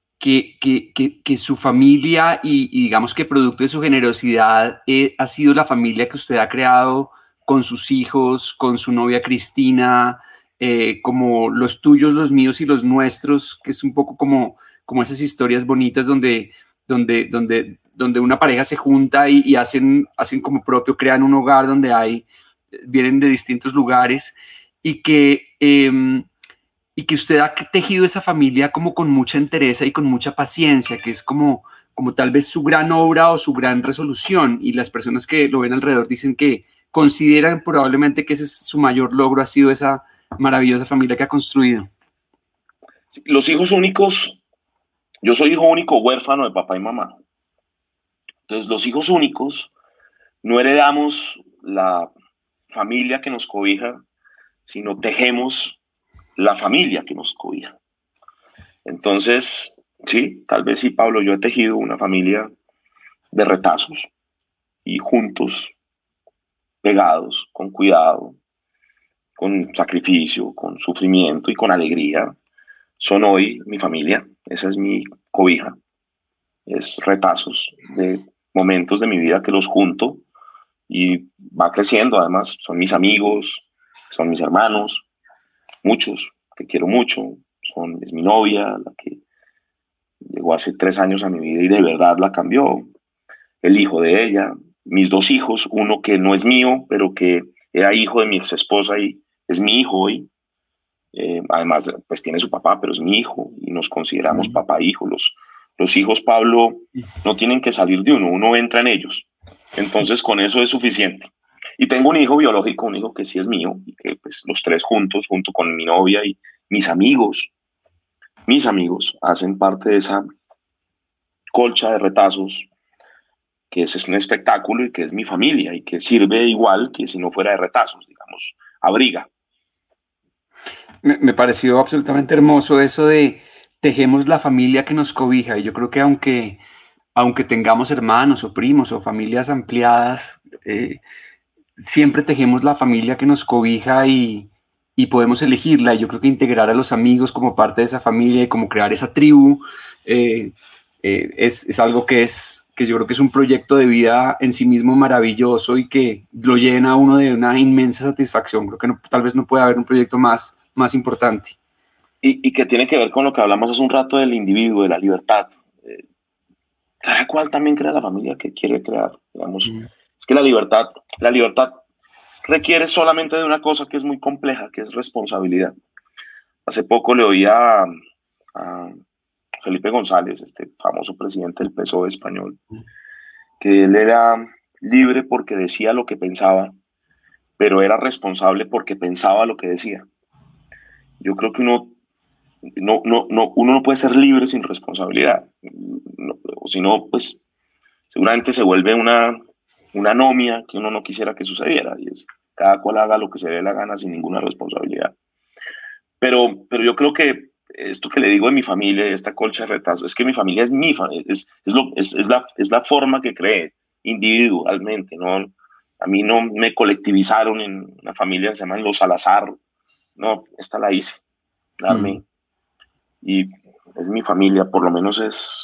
su familia y digamos que producto de su generosidad ha sido la familia que usted ha creado con sus hijos, con su novia Cristina, como los tuyos, los míos y los nuestros, que es un poco como esas historias bonitas donde una pareja se junta y hacen como propio, crean un hogar donde vienen de distintos lugares y que usted ha tejido esa familia como con mucha entereza y con mucha paciencia, que es como tal vez su gran obra o su gran resolución, y las personas que lo ven alrededor dicen que consideran probablemente que ese es su mayor logro, ha sido esa maravillosa familia que ha construido. Los hijos únicos, yo soy hijo único huérfano de papá y mamá. Entonces los hijos únicos no heredamos la familia que nos cobija, sino tejemos la familia que nos cobija. Entonces, sí, tal vez sí, Pablo, yo he tejido una familia de retazos y juntos, pegados, con cuidado, con sacrificio, con sufrimiento y con alegría. Son hoy mi familia, esa es mi cobija. Es retazos de momentos de mi vida que los junto y va creciendo. Además, son mis amigos, son mis hermanos, muchos que quiero mucho, es mi novia, la que llegó hace 3 años a mi vida y de verdad la cambió, el hijo de ella, mis 2 hijos, uno que no es mío, pero que era hijo de mi ex esposa y es mi hijo hoy. Además, pues tiene su papá, pero es mi hijo y nos consideramos papá e hijo. Los hijos, Pablo, no tienen que salir de uno entra en ellos. Entonces, con eso es suficiente. Y tengo un hijo biológico, un hijo que sí es mío, y que pues los 3 juntos, junto con mi novia y mis amigos, hacen parte de esa colcha de retazos, que es un espectáculo y que es mi familia y que sirve igual que si no fuera de retazos, digamos, abriga. Me pareció absolutamente hermoso eso de tejemos la familia que nos cobija, y yo creo que aunque tengamos hermanos o primos o familias ampliadas, siempre tejemos la familia que nos cobija y podemos elegirla. Y yo creo que integrar a los amigos como parte de esa familia y como crear esa tribu es algo que yo creo que es un proyecto de vida en sí mismo maravilloso y que lo llena a uno de una inmensa satisfacción. Creo que tal vez no puede haber un proyecto más importante. Y que tiene que ver con lo que hablamos hace un rato del individuo, de la libertad. Cada cual también crea la familia que quiere crear, digamos. Es que la libertad requiere solamente de una cosa que es muy compleja, que es responsabilidad. Hace poco le oí a Felipe González, este famoso presidente del PSOE español, que él era libre porque decía lo que pensaba, pero era responsable porque pensaba lo que decía. Yo creo que uno no puede ser libre sin responsabilidad. O si no, pues seguramente se vuelve una anomia que uno no quisiera que sucediera, y es cada cual haga lo que se dé la gana sin ninguna responsabilidad. Pero yo creo que esto que le digo de mi familia, esta colcha de retazos, es que mi familia es mi familia, es la forma que creé individualmente, ¿no? A mí no me colectivizaron en una familia que se llaman los Salazar, no, esta la hice, la armé. Y es mi familia, por lo menos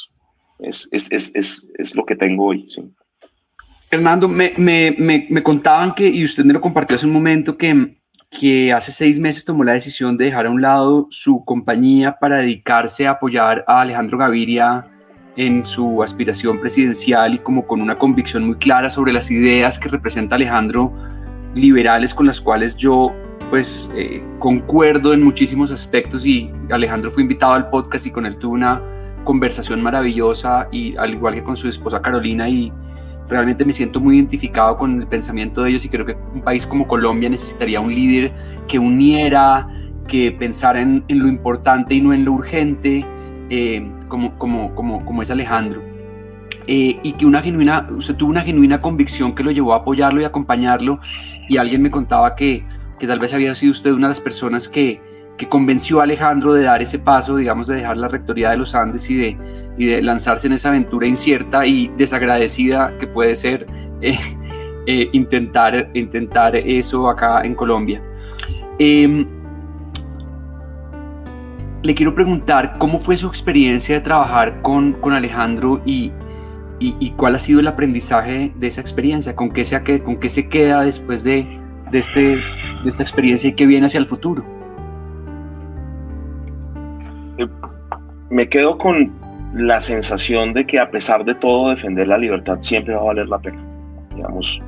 es lo que tengo hoy, sí. Hernando, me contaban y usted me lo compartió hace un momento, que hace 6 meses tomó la decisión de dejar a un lado su compañía para dedicarse a apoyar a Alejandro Gaviria en su aspiración presidencial, y como con una convicción muy clara sobre las ideas que representa Alejandro, liberales, con las cuales yo pues concuerdo en muchísimos aspectos. Y Alejandro fue invitado al podcast y con él tuve una conversación maravillosa, y al igual que con su esposa Carolina, y realmente me siento muy identificado con el pensamiento de ellos, y creo que un país como Colombia necesitaría un líder que uniera, que pensara en lo importante y no en lo urgente, como es Alejandro. y que usted tuvo una genuina convicción que lo llevó a apoyarlo y acompañarlo, y alguien me contaba que tal vez había sido usted una de las personas que convenció a Alejandro de dar ese paso, digamos, de dejar la rectoría de los Andes y de lanzarse en esa aventura incierta y desagradecida que puede ser intentar eso acá en Colombia. Le quiero preguntar cómo fue su experiencia de trabajar con Alejandro y cuál ha sido el aprendizaje de esa experiencia, con qué se queda después de esta experiencia y qué viene hacia el futuro. Me quedo con la sensación de que, a pesar de todo, defender la libertad siempre va a valer la pena. Digamos,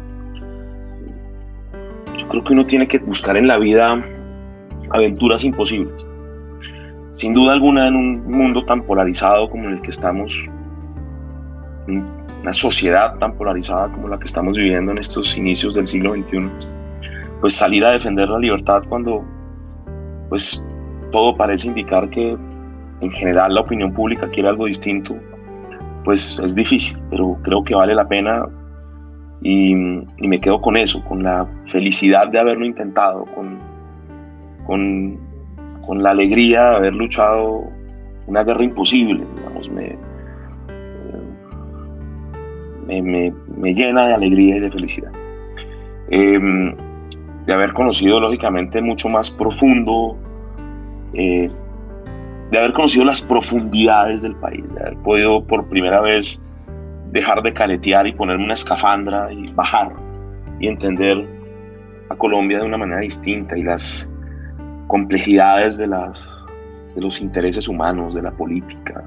yo creo que uno tiene que buscar en la vida aventuras imposibles. Sin duda alguna, en un mundo tan polarizado como el que estamos, en una sociedad tan polarizada como la que estamos viviendo en estos inicios del siglo XXI, pues salir a defender la libertad cuando pues todo parece indicar que en general la opinión pública quiere algo distinto, pues es difícil, pero creo que vale la pena, y me quedo con eso, con la felicidad de haberlo intentado, con la alegría de haber luchado una guerra imposible. Digamos, me llena de alegría y de felicidad. De haber conocido, lógicamente, mucho más profundo, de haber conocido las profundidades del país, de haber podido por primera vez dejar de caretear y ponerme una escafandra y bajar y entender a Colombia de una manera distinta, y las complejidades de los intereses humanos, de la política.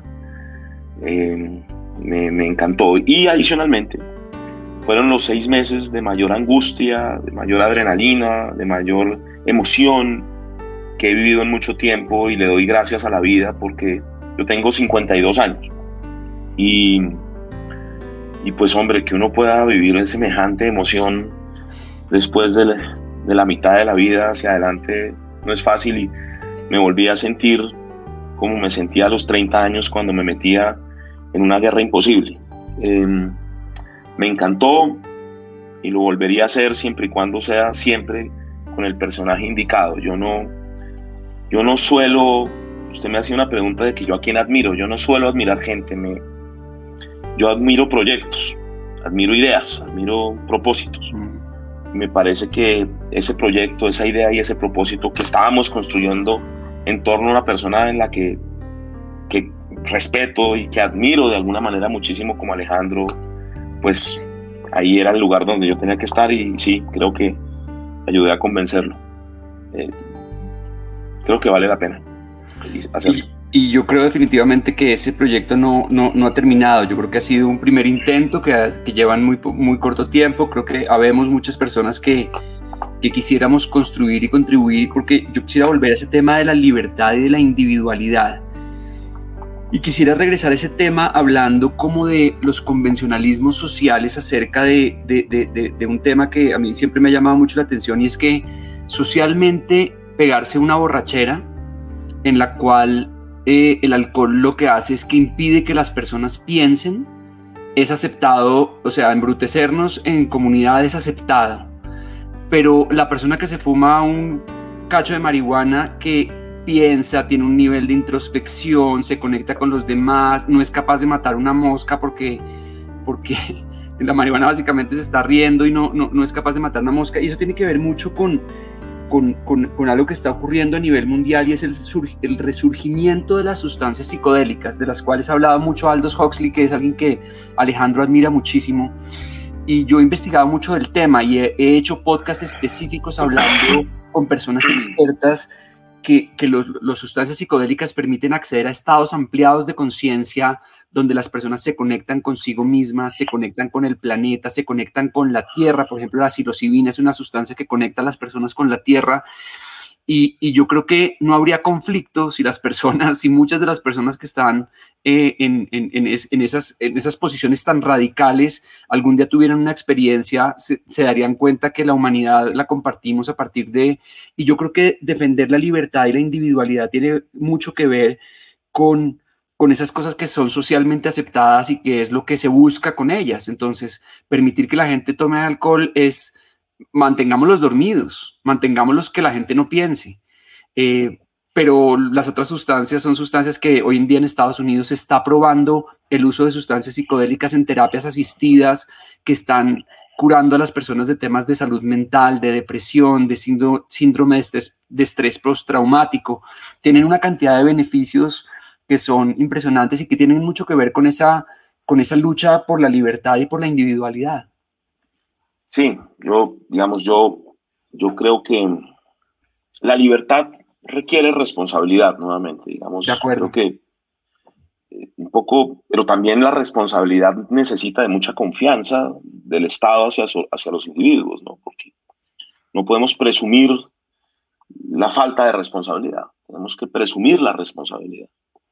Me encantó. Y adicionalmente fueron los 6 meses de mayor angustia, de mayor adrenalina, de mayor emoción que he vivido en mucho tiempo, y le doy gracias a la vida porque yo tengo 52 años y pues, hombre, que uno pueda vivir en semejante emoción después de la mitad de la vida hacia adelante no es fácil, y me volví a sentir como me sentía a los 30 años cuando me metía en una guerra imposible. Me encantó y lo volvería a hacer siempre y cuando sea siempre con el personaje indicado. Yo no suelo, usted me hacía una pregunta de que yo a quién admiro. Yo no suelo admirar gente, yo admiro proyectos, admiro ideas, admiro propósitos. Me parece que ese proyecto, esa idea y ese propósito que estábamos construyendo en torno a una persona en la que respeto y que admiro de alguna manera muchísimo, como Alejandro, pues ahí era el lugar donde yo tenía que estar, y sí, creo que ayudé a convencerlo. Creo que vale la pena hacerlo. Y yo creo definitivamente que ese proyecto no ha terminado. Yo creo que ha sido un primer intento que llevan muy corto tiempo. Creo que habemos muchas personas que quisiéramos construir y contribuir, porque yo quisiera volver a ese tema de la libertad y de la individualidad. Y quisiera regresar a ese tema hablando como de los convencionalismos sociales acerca de un tema que a mí siempre me ha llamado mucho la atención, y es que socialmente pegarse una borrachera en la cual el alcohol lo que hace es que impide que las personas piensen, es aceptado. O sea, embrutecernos en comunidad es aceptado, pero la persona que se fuma un cacho de marihuana, que piensa, tiene un nivel de introspección, se conecta con los demás, no es capaz de matar una mosca porque la marihuana básicamente se está riendo y no es capaz de matar una mosca. Y eso tiene que ver mucho con algo que está ocurriendo a nivel mundial, y es el resurgimiento de las sustancias psicodélicas, de las cuales ha hablado mucho Aldous Huxley, que es alguien que Alejandro admira muchísimo. Y yo he investigado mucho del tema y he hecho podcasts específicos hablando con personas expertas que las sustancias psicodélicas permiten acceder a estados ampliados de conciencia, donde las personas se conectan consigo mismas, se conectan con el planeta, se conectan con la tierra. Por ejemplo, la psilocibina es una sustancia que conecta a las personas con la tierra. Y yo creo que no habría conflicto si muchas de las personas que están en esas posiciones tan radicales algún día tuvieran una experiencia, se darían cuenta que la humanidad la compartimos a partir de... Y yo creo que defender la libertad y la individualidad tiene mucho que ver con con esas cosas que son socialmente aceptadas y que es lo que se busca con ellas. Entonces, permitir que la gente tome alcohol es mantengámoslos dormidos, mantengámoslos que la gente no piense. Pero las otras sustancias son sustancias que hoy en día en Estados Unidos se está probando el uso de sustancias psicodélicas en terapias asistidas que están curando a las personas de temas de salud mental, de depresión, de síndrome de estrés postraumático. Tienen una cantidad de beneficios que son impresionantes y que tienen mucho que ver con esa lucha por la libertad y por la individualidad. Sí, yo creo que la libertad requiere responsabilidad, nuevamente, digamos. De acuerdo. Creo que un poco, pero también la responsabilidad necesita de mucha confianza del Estado hacia los individuos, ¿no? Porque no podemos presumir la falta de responsabilidad, tenemos que presumir la responsabilidad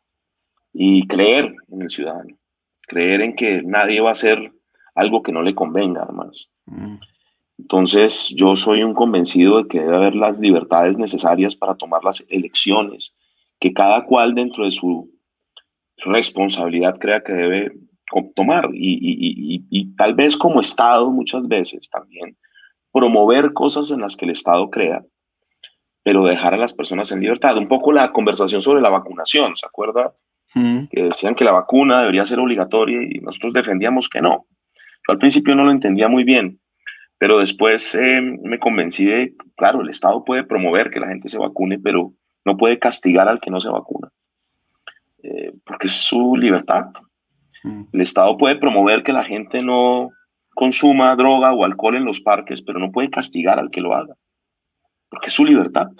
y creer en el ciudadano, creer en que nadie va a hacer algo que no le convenga, además. Entonces, yo soy un convencido de que debe haber las libertades necesarias para tomar las elecciones que cada cual dentro de su responsabilidad crea que debe tomar y tal vez como Estado muchas veces también promover cosas en las que el Estado crea, pero dejar a las personas en libertad. Un poco la conversación sobre la vacunación, ¿se acuerda? Que decían que la vacuna debería ser obligatoria y nosotros defendíamos que no. Yo al principio no lo entendía muy bien, pero después me convencí de, claro, el Estado puede promover que la gente se vacune, pero no puede castigar al que no se vacuna, porque es su libertad. El Estado puede promover que la gente no consuma droga o alcohol en los parques, pero no puede castigar al que lo haga, porque es su libertad.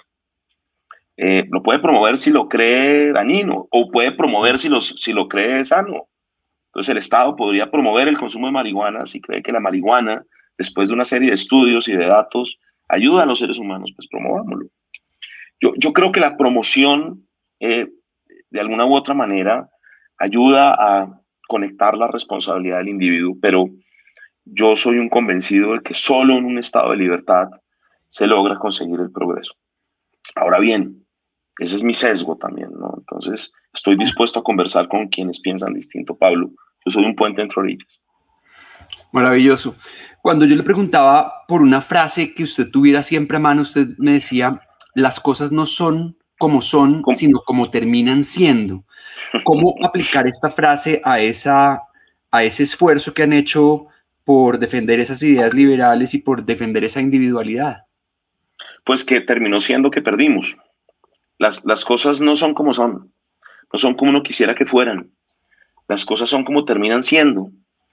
Lo puede promover si lo cree dañino o puede promover si lo cree sano. Entonces el Estado podría promover el consumo de marihuana si cree que la marihuana, después de una serie de estudios y de datos, ayuda a los seres humanos, pues promovámoslo. Yo creo que la promoción, de alguna u otra manera, ayuda a conectar la responsabilidad del individuo, pero yo soy un convencido de que solo en un estado de libertad se logra conseguir el progreso. Ahora bien, ese es mi sesgo también, ¿no? Entonces, estoy dispuesto a conversar con quienes piensan distinto, Pablo. Yo soy un puente entre orillas. Maravilloso. Cuando yo le preguntaba por una frase que usted tuviera siempre a mano, usted me decía, las cosas no son como son, sino como terminan siendo. ¿Cómo aplicar esta frase a ese esfuerzo que han hecho por defender esas ideas liberales y por defender esa individualidad? Pues que terminó siendo que perdimos. Las cosas no son como son, no son como uno quisiera que fueran. Las cosas son como terminan siendo.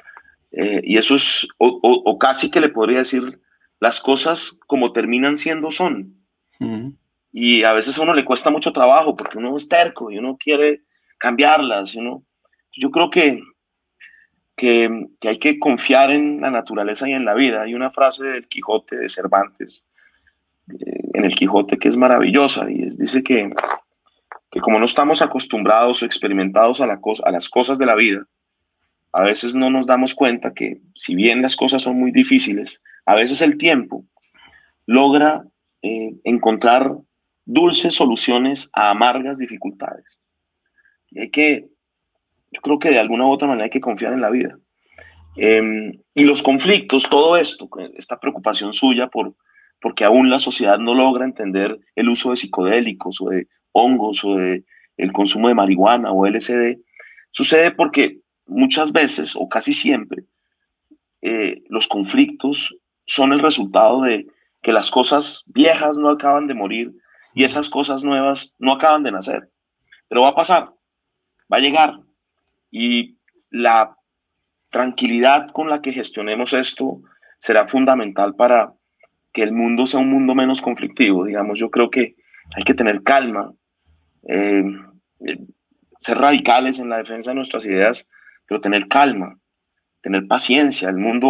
Y eso es, o casi que le podría decir, las cosas como terminan siendo son. Y a veces a uno le cuesta mucho trabajo porque uno es terco y uno quiere cambiarlas. Yo creo que hay que confiar en la naturaleza y en la vida. Hay una frase del Quijote de Cervantes, en el Quijote, que es maravillosa y dice que como no estamos acostumbrados o experimentados a las cosas de la vida, a veces no nos damos cuenta que si bien las cosas son muy difíciles, a veces el tiempo logra encontrar dulces soluciones a amargas dificultades. Y yo creo que de alguna u otra manera hay que confiar en la vida. Y los conflictos, todo esto, esta preocupación suya porque aún la sociedad no logra entender el uso de psicodélicos o de hongos o de el consumo de marihuana o LSD, sucede porque muchas veces o casi siempre los conflictos son el resultado de que las cosas viejas no acaban de morir y esas cosas nuevas no acaban de nacer. Pero va a pasar, va a llegar, y la tranquilidad con la que gestionemos esto será fundamental para que el mundo sea un mundo menos conflictivo. Digamos, yo creo que hay que tener calma, ser radicales en la defensa de nuestras ideas, pero tener calma, tener paciencia. El mundo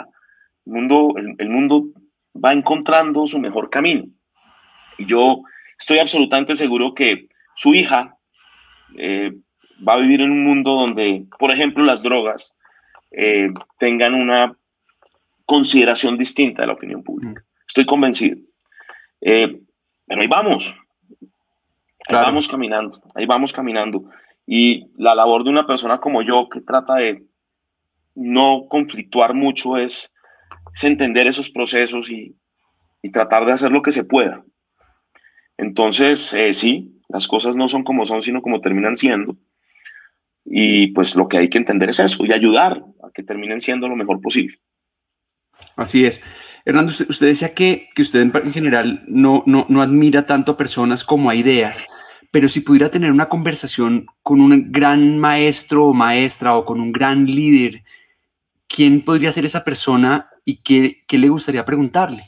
va encontrando su mejor camino. Y yo estoy absolutamente seguro que su hija va a vivir en un mundo donde, por ejemplo, las drogas tengan una consideración distinta de la opinión pública. Estoy convencido. Pero ahí vamos. Ahí vamos caminando. Y la labor de una persona como yo, que trata de no conflictuar mucho, es entender esos procesos y tratar de hacer lo que se pueda. Entonces, sí, las cosas no son como son, sino como terminan siendo. Y pues lo que hay que entender es eso y ayudar a que terminen siendo lo mejor posible. Así es. Hernando, usted decía que usted en general no admira tanto a personas como a ideas, pero si pudiera tener una conversación con un gran maestro o maestra o con un gran líder, ¿quién podría ser esa persona y qué le gustaría preguntarle?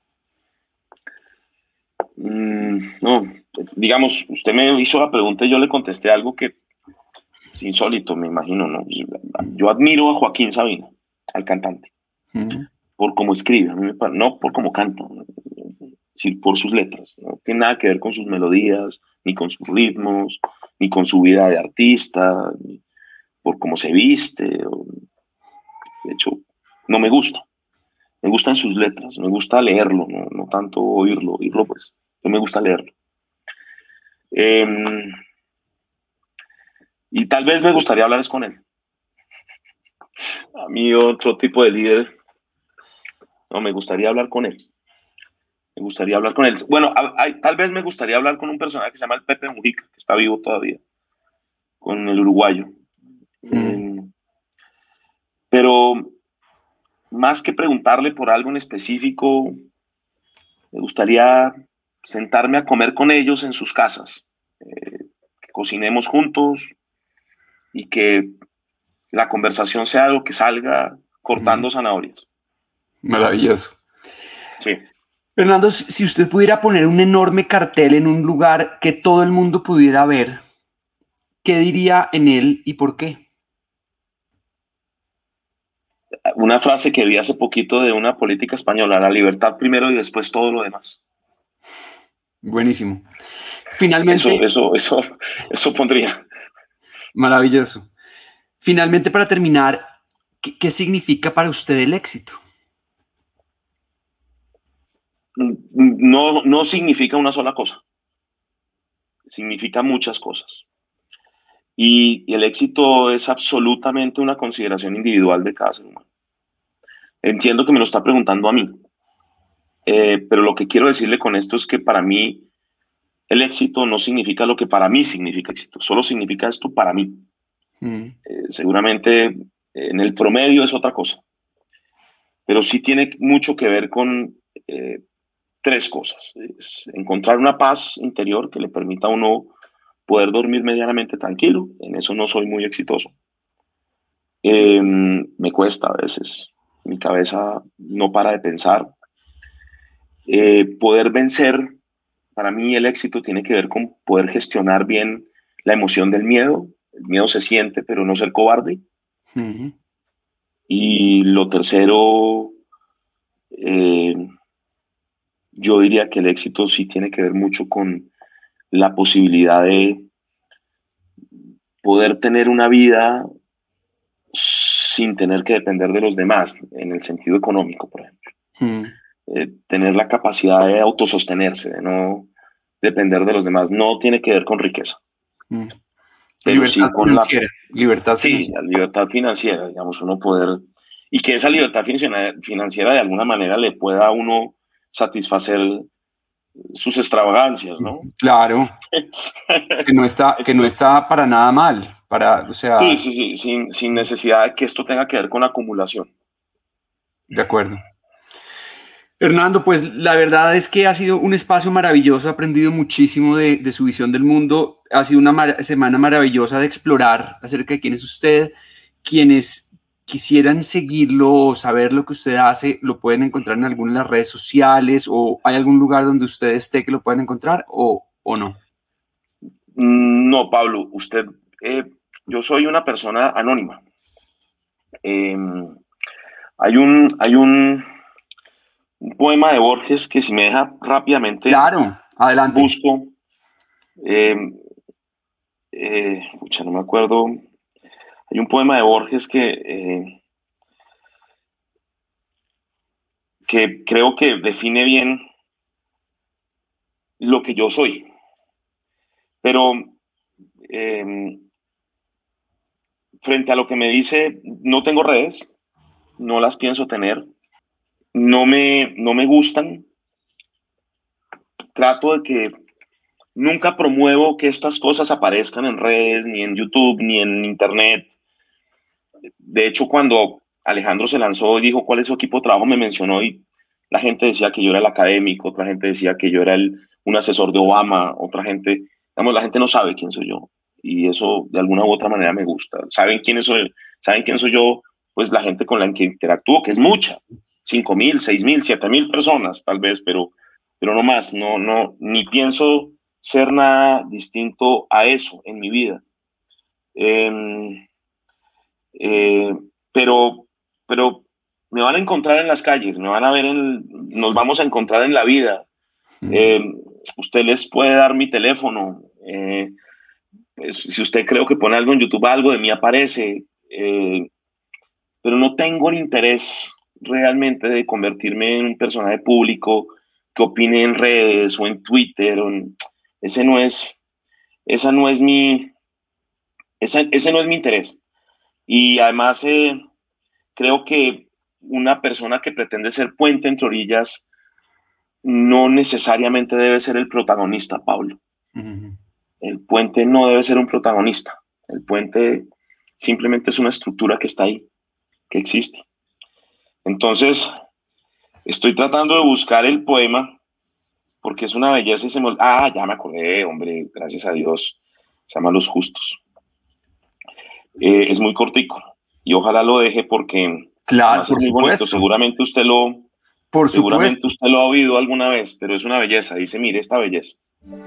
No, digamos, usted me hizo la pregunta y yo le contesté algo que es insólito, me imagino, ¿no? Yo admiro a Joaquín Sabina, al cantante, por cómo escribe, no por cómo canta, sí, por sus letras. No tiene nada que ver con sus melodías, ni con sus ritmos, ni con su vida de artista, ni por cómo se viste. De hecho, no me gusta. Me gustan sus letras, me gusta leerlo, no tanto oírlo. Oírlo, pues, no me gusta leerlo. Y tal vez me gustaría hablar es con él. A mí otro tipo de líder, no, me gustaría hablar con él. Me gustaría hablar con él. Bueno, tal vez me gustaría hablar con un personaje que se llama el Pepe Mujica, que está vivo todavía, con el uruguayo. Pero más que preguntarle por algo en específico, me gustaría sentarme a comer con ellos en sus casas, que cocinemos juntos y que la conversación sea algo que salga cortando zanahorias. Maravilloso. Sí. Fernando, si usted pudiera poner un enorme cartel en un lugar que todo el mundo pudiera ver, ¿qué diría en él y por qué? Una frase que vi hace poquito de una política española: la libertad primero y después todo lo demás. Buenísimo. Finalmente. Eso pondría. Maravilloso. Finalmente, para terminar, ¿qué significa para usted el éxito? No significa una sola cosa. Significa muchas cosas. Y el éxito es absolutamente una consideración individual de cada ser humano. Entiendo que me lo está preguntando a mí, pero lo que quiero decirle con esto es que para mí el éxito no significa lo que para mí significa éxito, solo significa esto para mí. Seguramente en el promedio es otra cosa, pero sí tiene mucho que ver con tres cosas. Es encontrar una paz interior que le permita a uno poder dormir medianamente tranquilo. En eso no soy muy exitoso. Me cuesta a veces. Mi cabeza no para de pensar. Poder vencer, para mí el éxito tiene que ver con poder gestionar bien la emoción del miedo. El miedo se siente, pero no ser cobarde. Y lo tercero, yo diría que el éxito sí tiene que ver mucho con la posibilidad de poder tener una vida sin tener que depender de los demás, en el sentido económico, por ejemplo. Tener la capacidad de autosostenerse, de no depender de los demás, no tiene que ver con riqueza. Pero libertad sí con financiera. La libertad financiera, digamos, uno poder, y que esa libertad financiera de alguna manera le pueda a uno satisfacer sus extravagancias, ¿no? Claro. que no está para nada mal. O sea, sí, sin necesidad de que esto tenga que ver con acumulación. De acuerdo. Hernando, pues la verdad es que ha sido un espacio maravilloso, he aprendido muchísimo de su visión del mundo, ha sido una semana maravillosa de explorar acerca de quién es usted. Quienes quisieran seguirlo o saber lo que usted hace, lo pueden encontrar en alguna de las redes sociales, o hay algún lugar donde usted esté que lo puedan encontrar o no. No, Pablo, yo soy una persona anónima. Hay un poema de Borges que, si me deja rápidamente, claro, adelante. Busco. No me acuerdo. Hay un poema de Borges que creo que define bien lo que yo soy. Pero frente a lo que me dice, no tengo redes, no las pienso tener, no me gustan. Trato de que nunca promuevo que estas cosas aparezcan en redes, ni en YouTube, ni en Internet. De hecho, cuando Alejandro se lanzó y dijo cuál es su equipo de trabajo, me mencionó y la gente decía que yo era el académico, otra gente decía que yo era un asesor de Obama, otra gente, digamos, la gente no sabe quién soy yo. Y eso de alguna u otra manera me gusta. ¿Saben quién soy yo? Pues la gente con la que interactúo, que es mucha, 5,000, 6,000, 7,000 personas tal vez, pero no más, ni pienso ser nada distinto a eso en mi vida. Pero me van a encontrar en las calles, me van a ver, nos vamos a encontrar en la vida. Usted les puede dar mi teléfono. Si usted creo que pone algo en YouTube, algo de mí aparece. Pero no tengo el interés realmente de convertirme en un personaje público que opine en redes o en Twitter. Ese no es mi interés. Y además creo que una persona que pretende ser puente entre orillas no necesariamente debe ser el protagonista, Pablo. Uh-huh. El puente no debe ser un protagonista. El puente simplemente es una estructura que está ahí, que existe. Entonces, estoy tratando de buscar el poema porque es una belleza y ya me acordé, hombre, gracias a Dios. Se llama Los Justos. Es muy cortico y ojalá lo deje porque claro, es muy bonito. Seguramente usted lo ha oído alguna vez, pero es una belleza. Dice, mire esta belleza.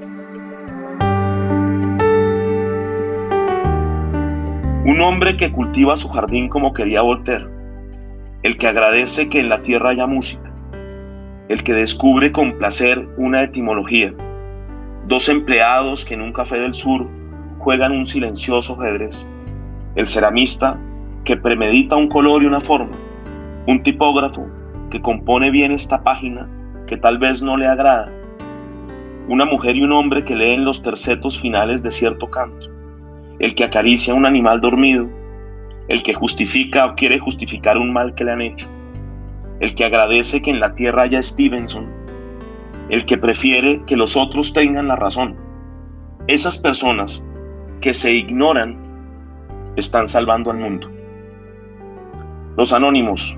Un hombre que cultiva su jardín como quería Voltaire, el que agradece que en la tierra haya música, el que descubre con placer una etimología, dos empleados que en un café del sur juegan un silencioso ajedrez, el ceramista que premedita un color y una forma, un tipógrafo que compone bien esta página que tal vez no le agrada, una mujer y un hombre que leen los tercetos finales de cierto canto, el que acaricia a un animal dormido, el que justifica o quiere justificar un mal que le han hecho, el que agradece que en la tierra haya Stevenson, el que prefiere que los otros tengan la razón. Esas personas que se ignoran están salvando al mundo. Los Anónimos.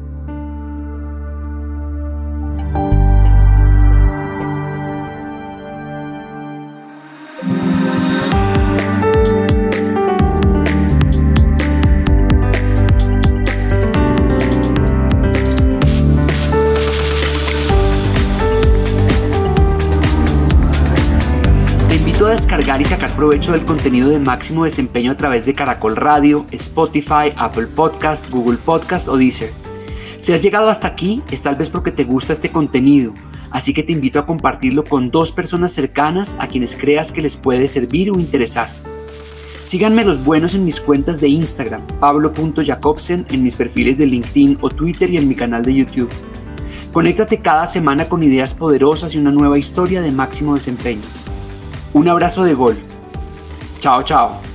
A descargar y sacar provecho del contenido de Máximo Desempeño a través de Caracol Radio, Spotify, Apple Podcast, Google Podcast o Deezer. Si has llegado hasta aquí, es tal vez porque te gusta este contenido, así que te invito a compartirlo con 2 personas cercanas a quienes creas que les puede servir o interesar. Síganme los buenos en mis cuentas de Instagram, pablo.jacobsen, en mis perfiles de LinkedIn o Twitter y en mi canal de YouTube. Conéctate cada semana con ideas poderosas y una nueva historia de Máximo Desempeño. Un abrazo de gol. Chao, chao.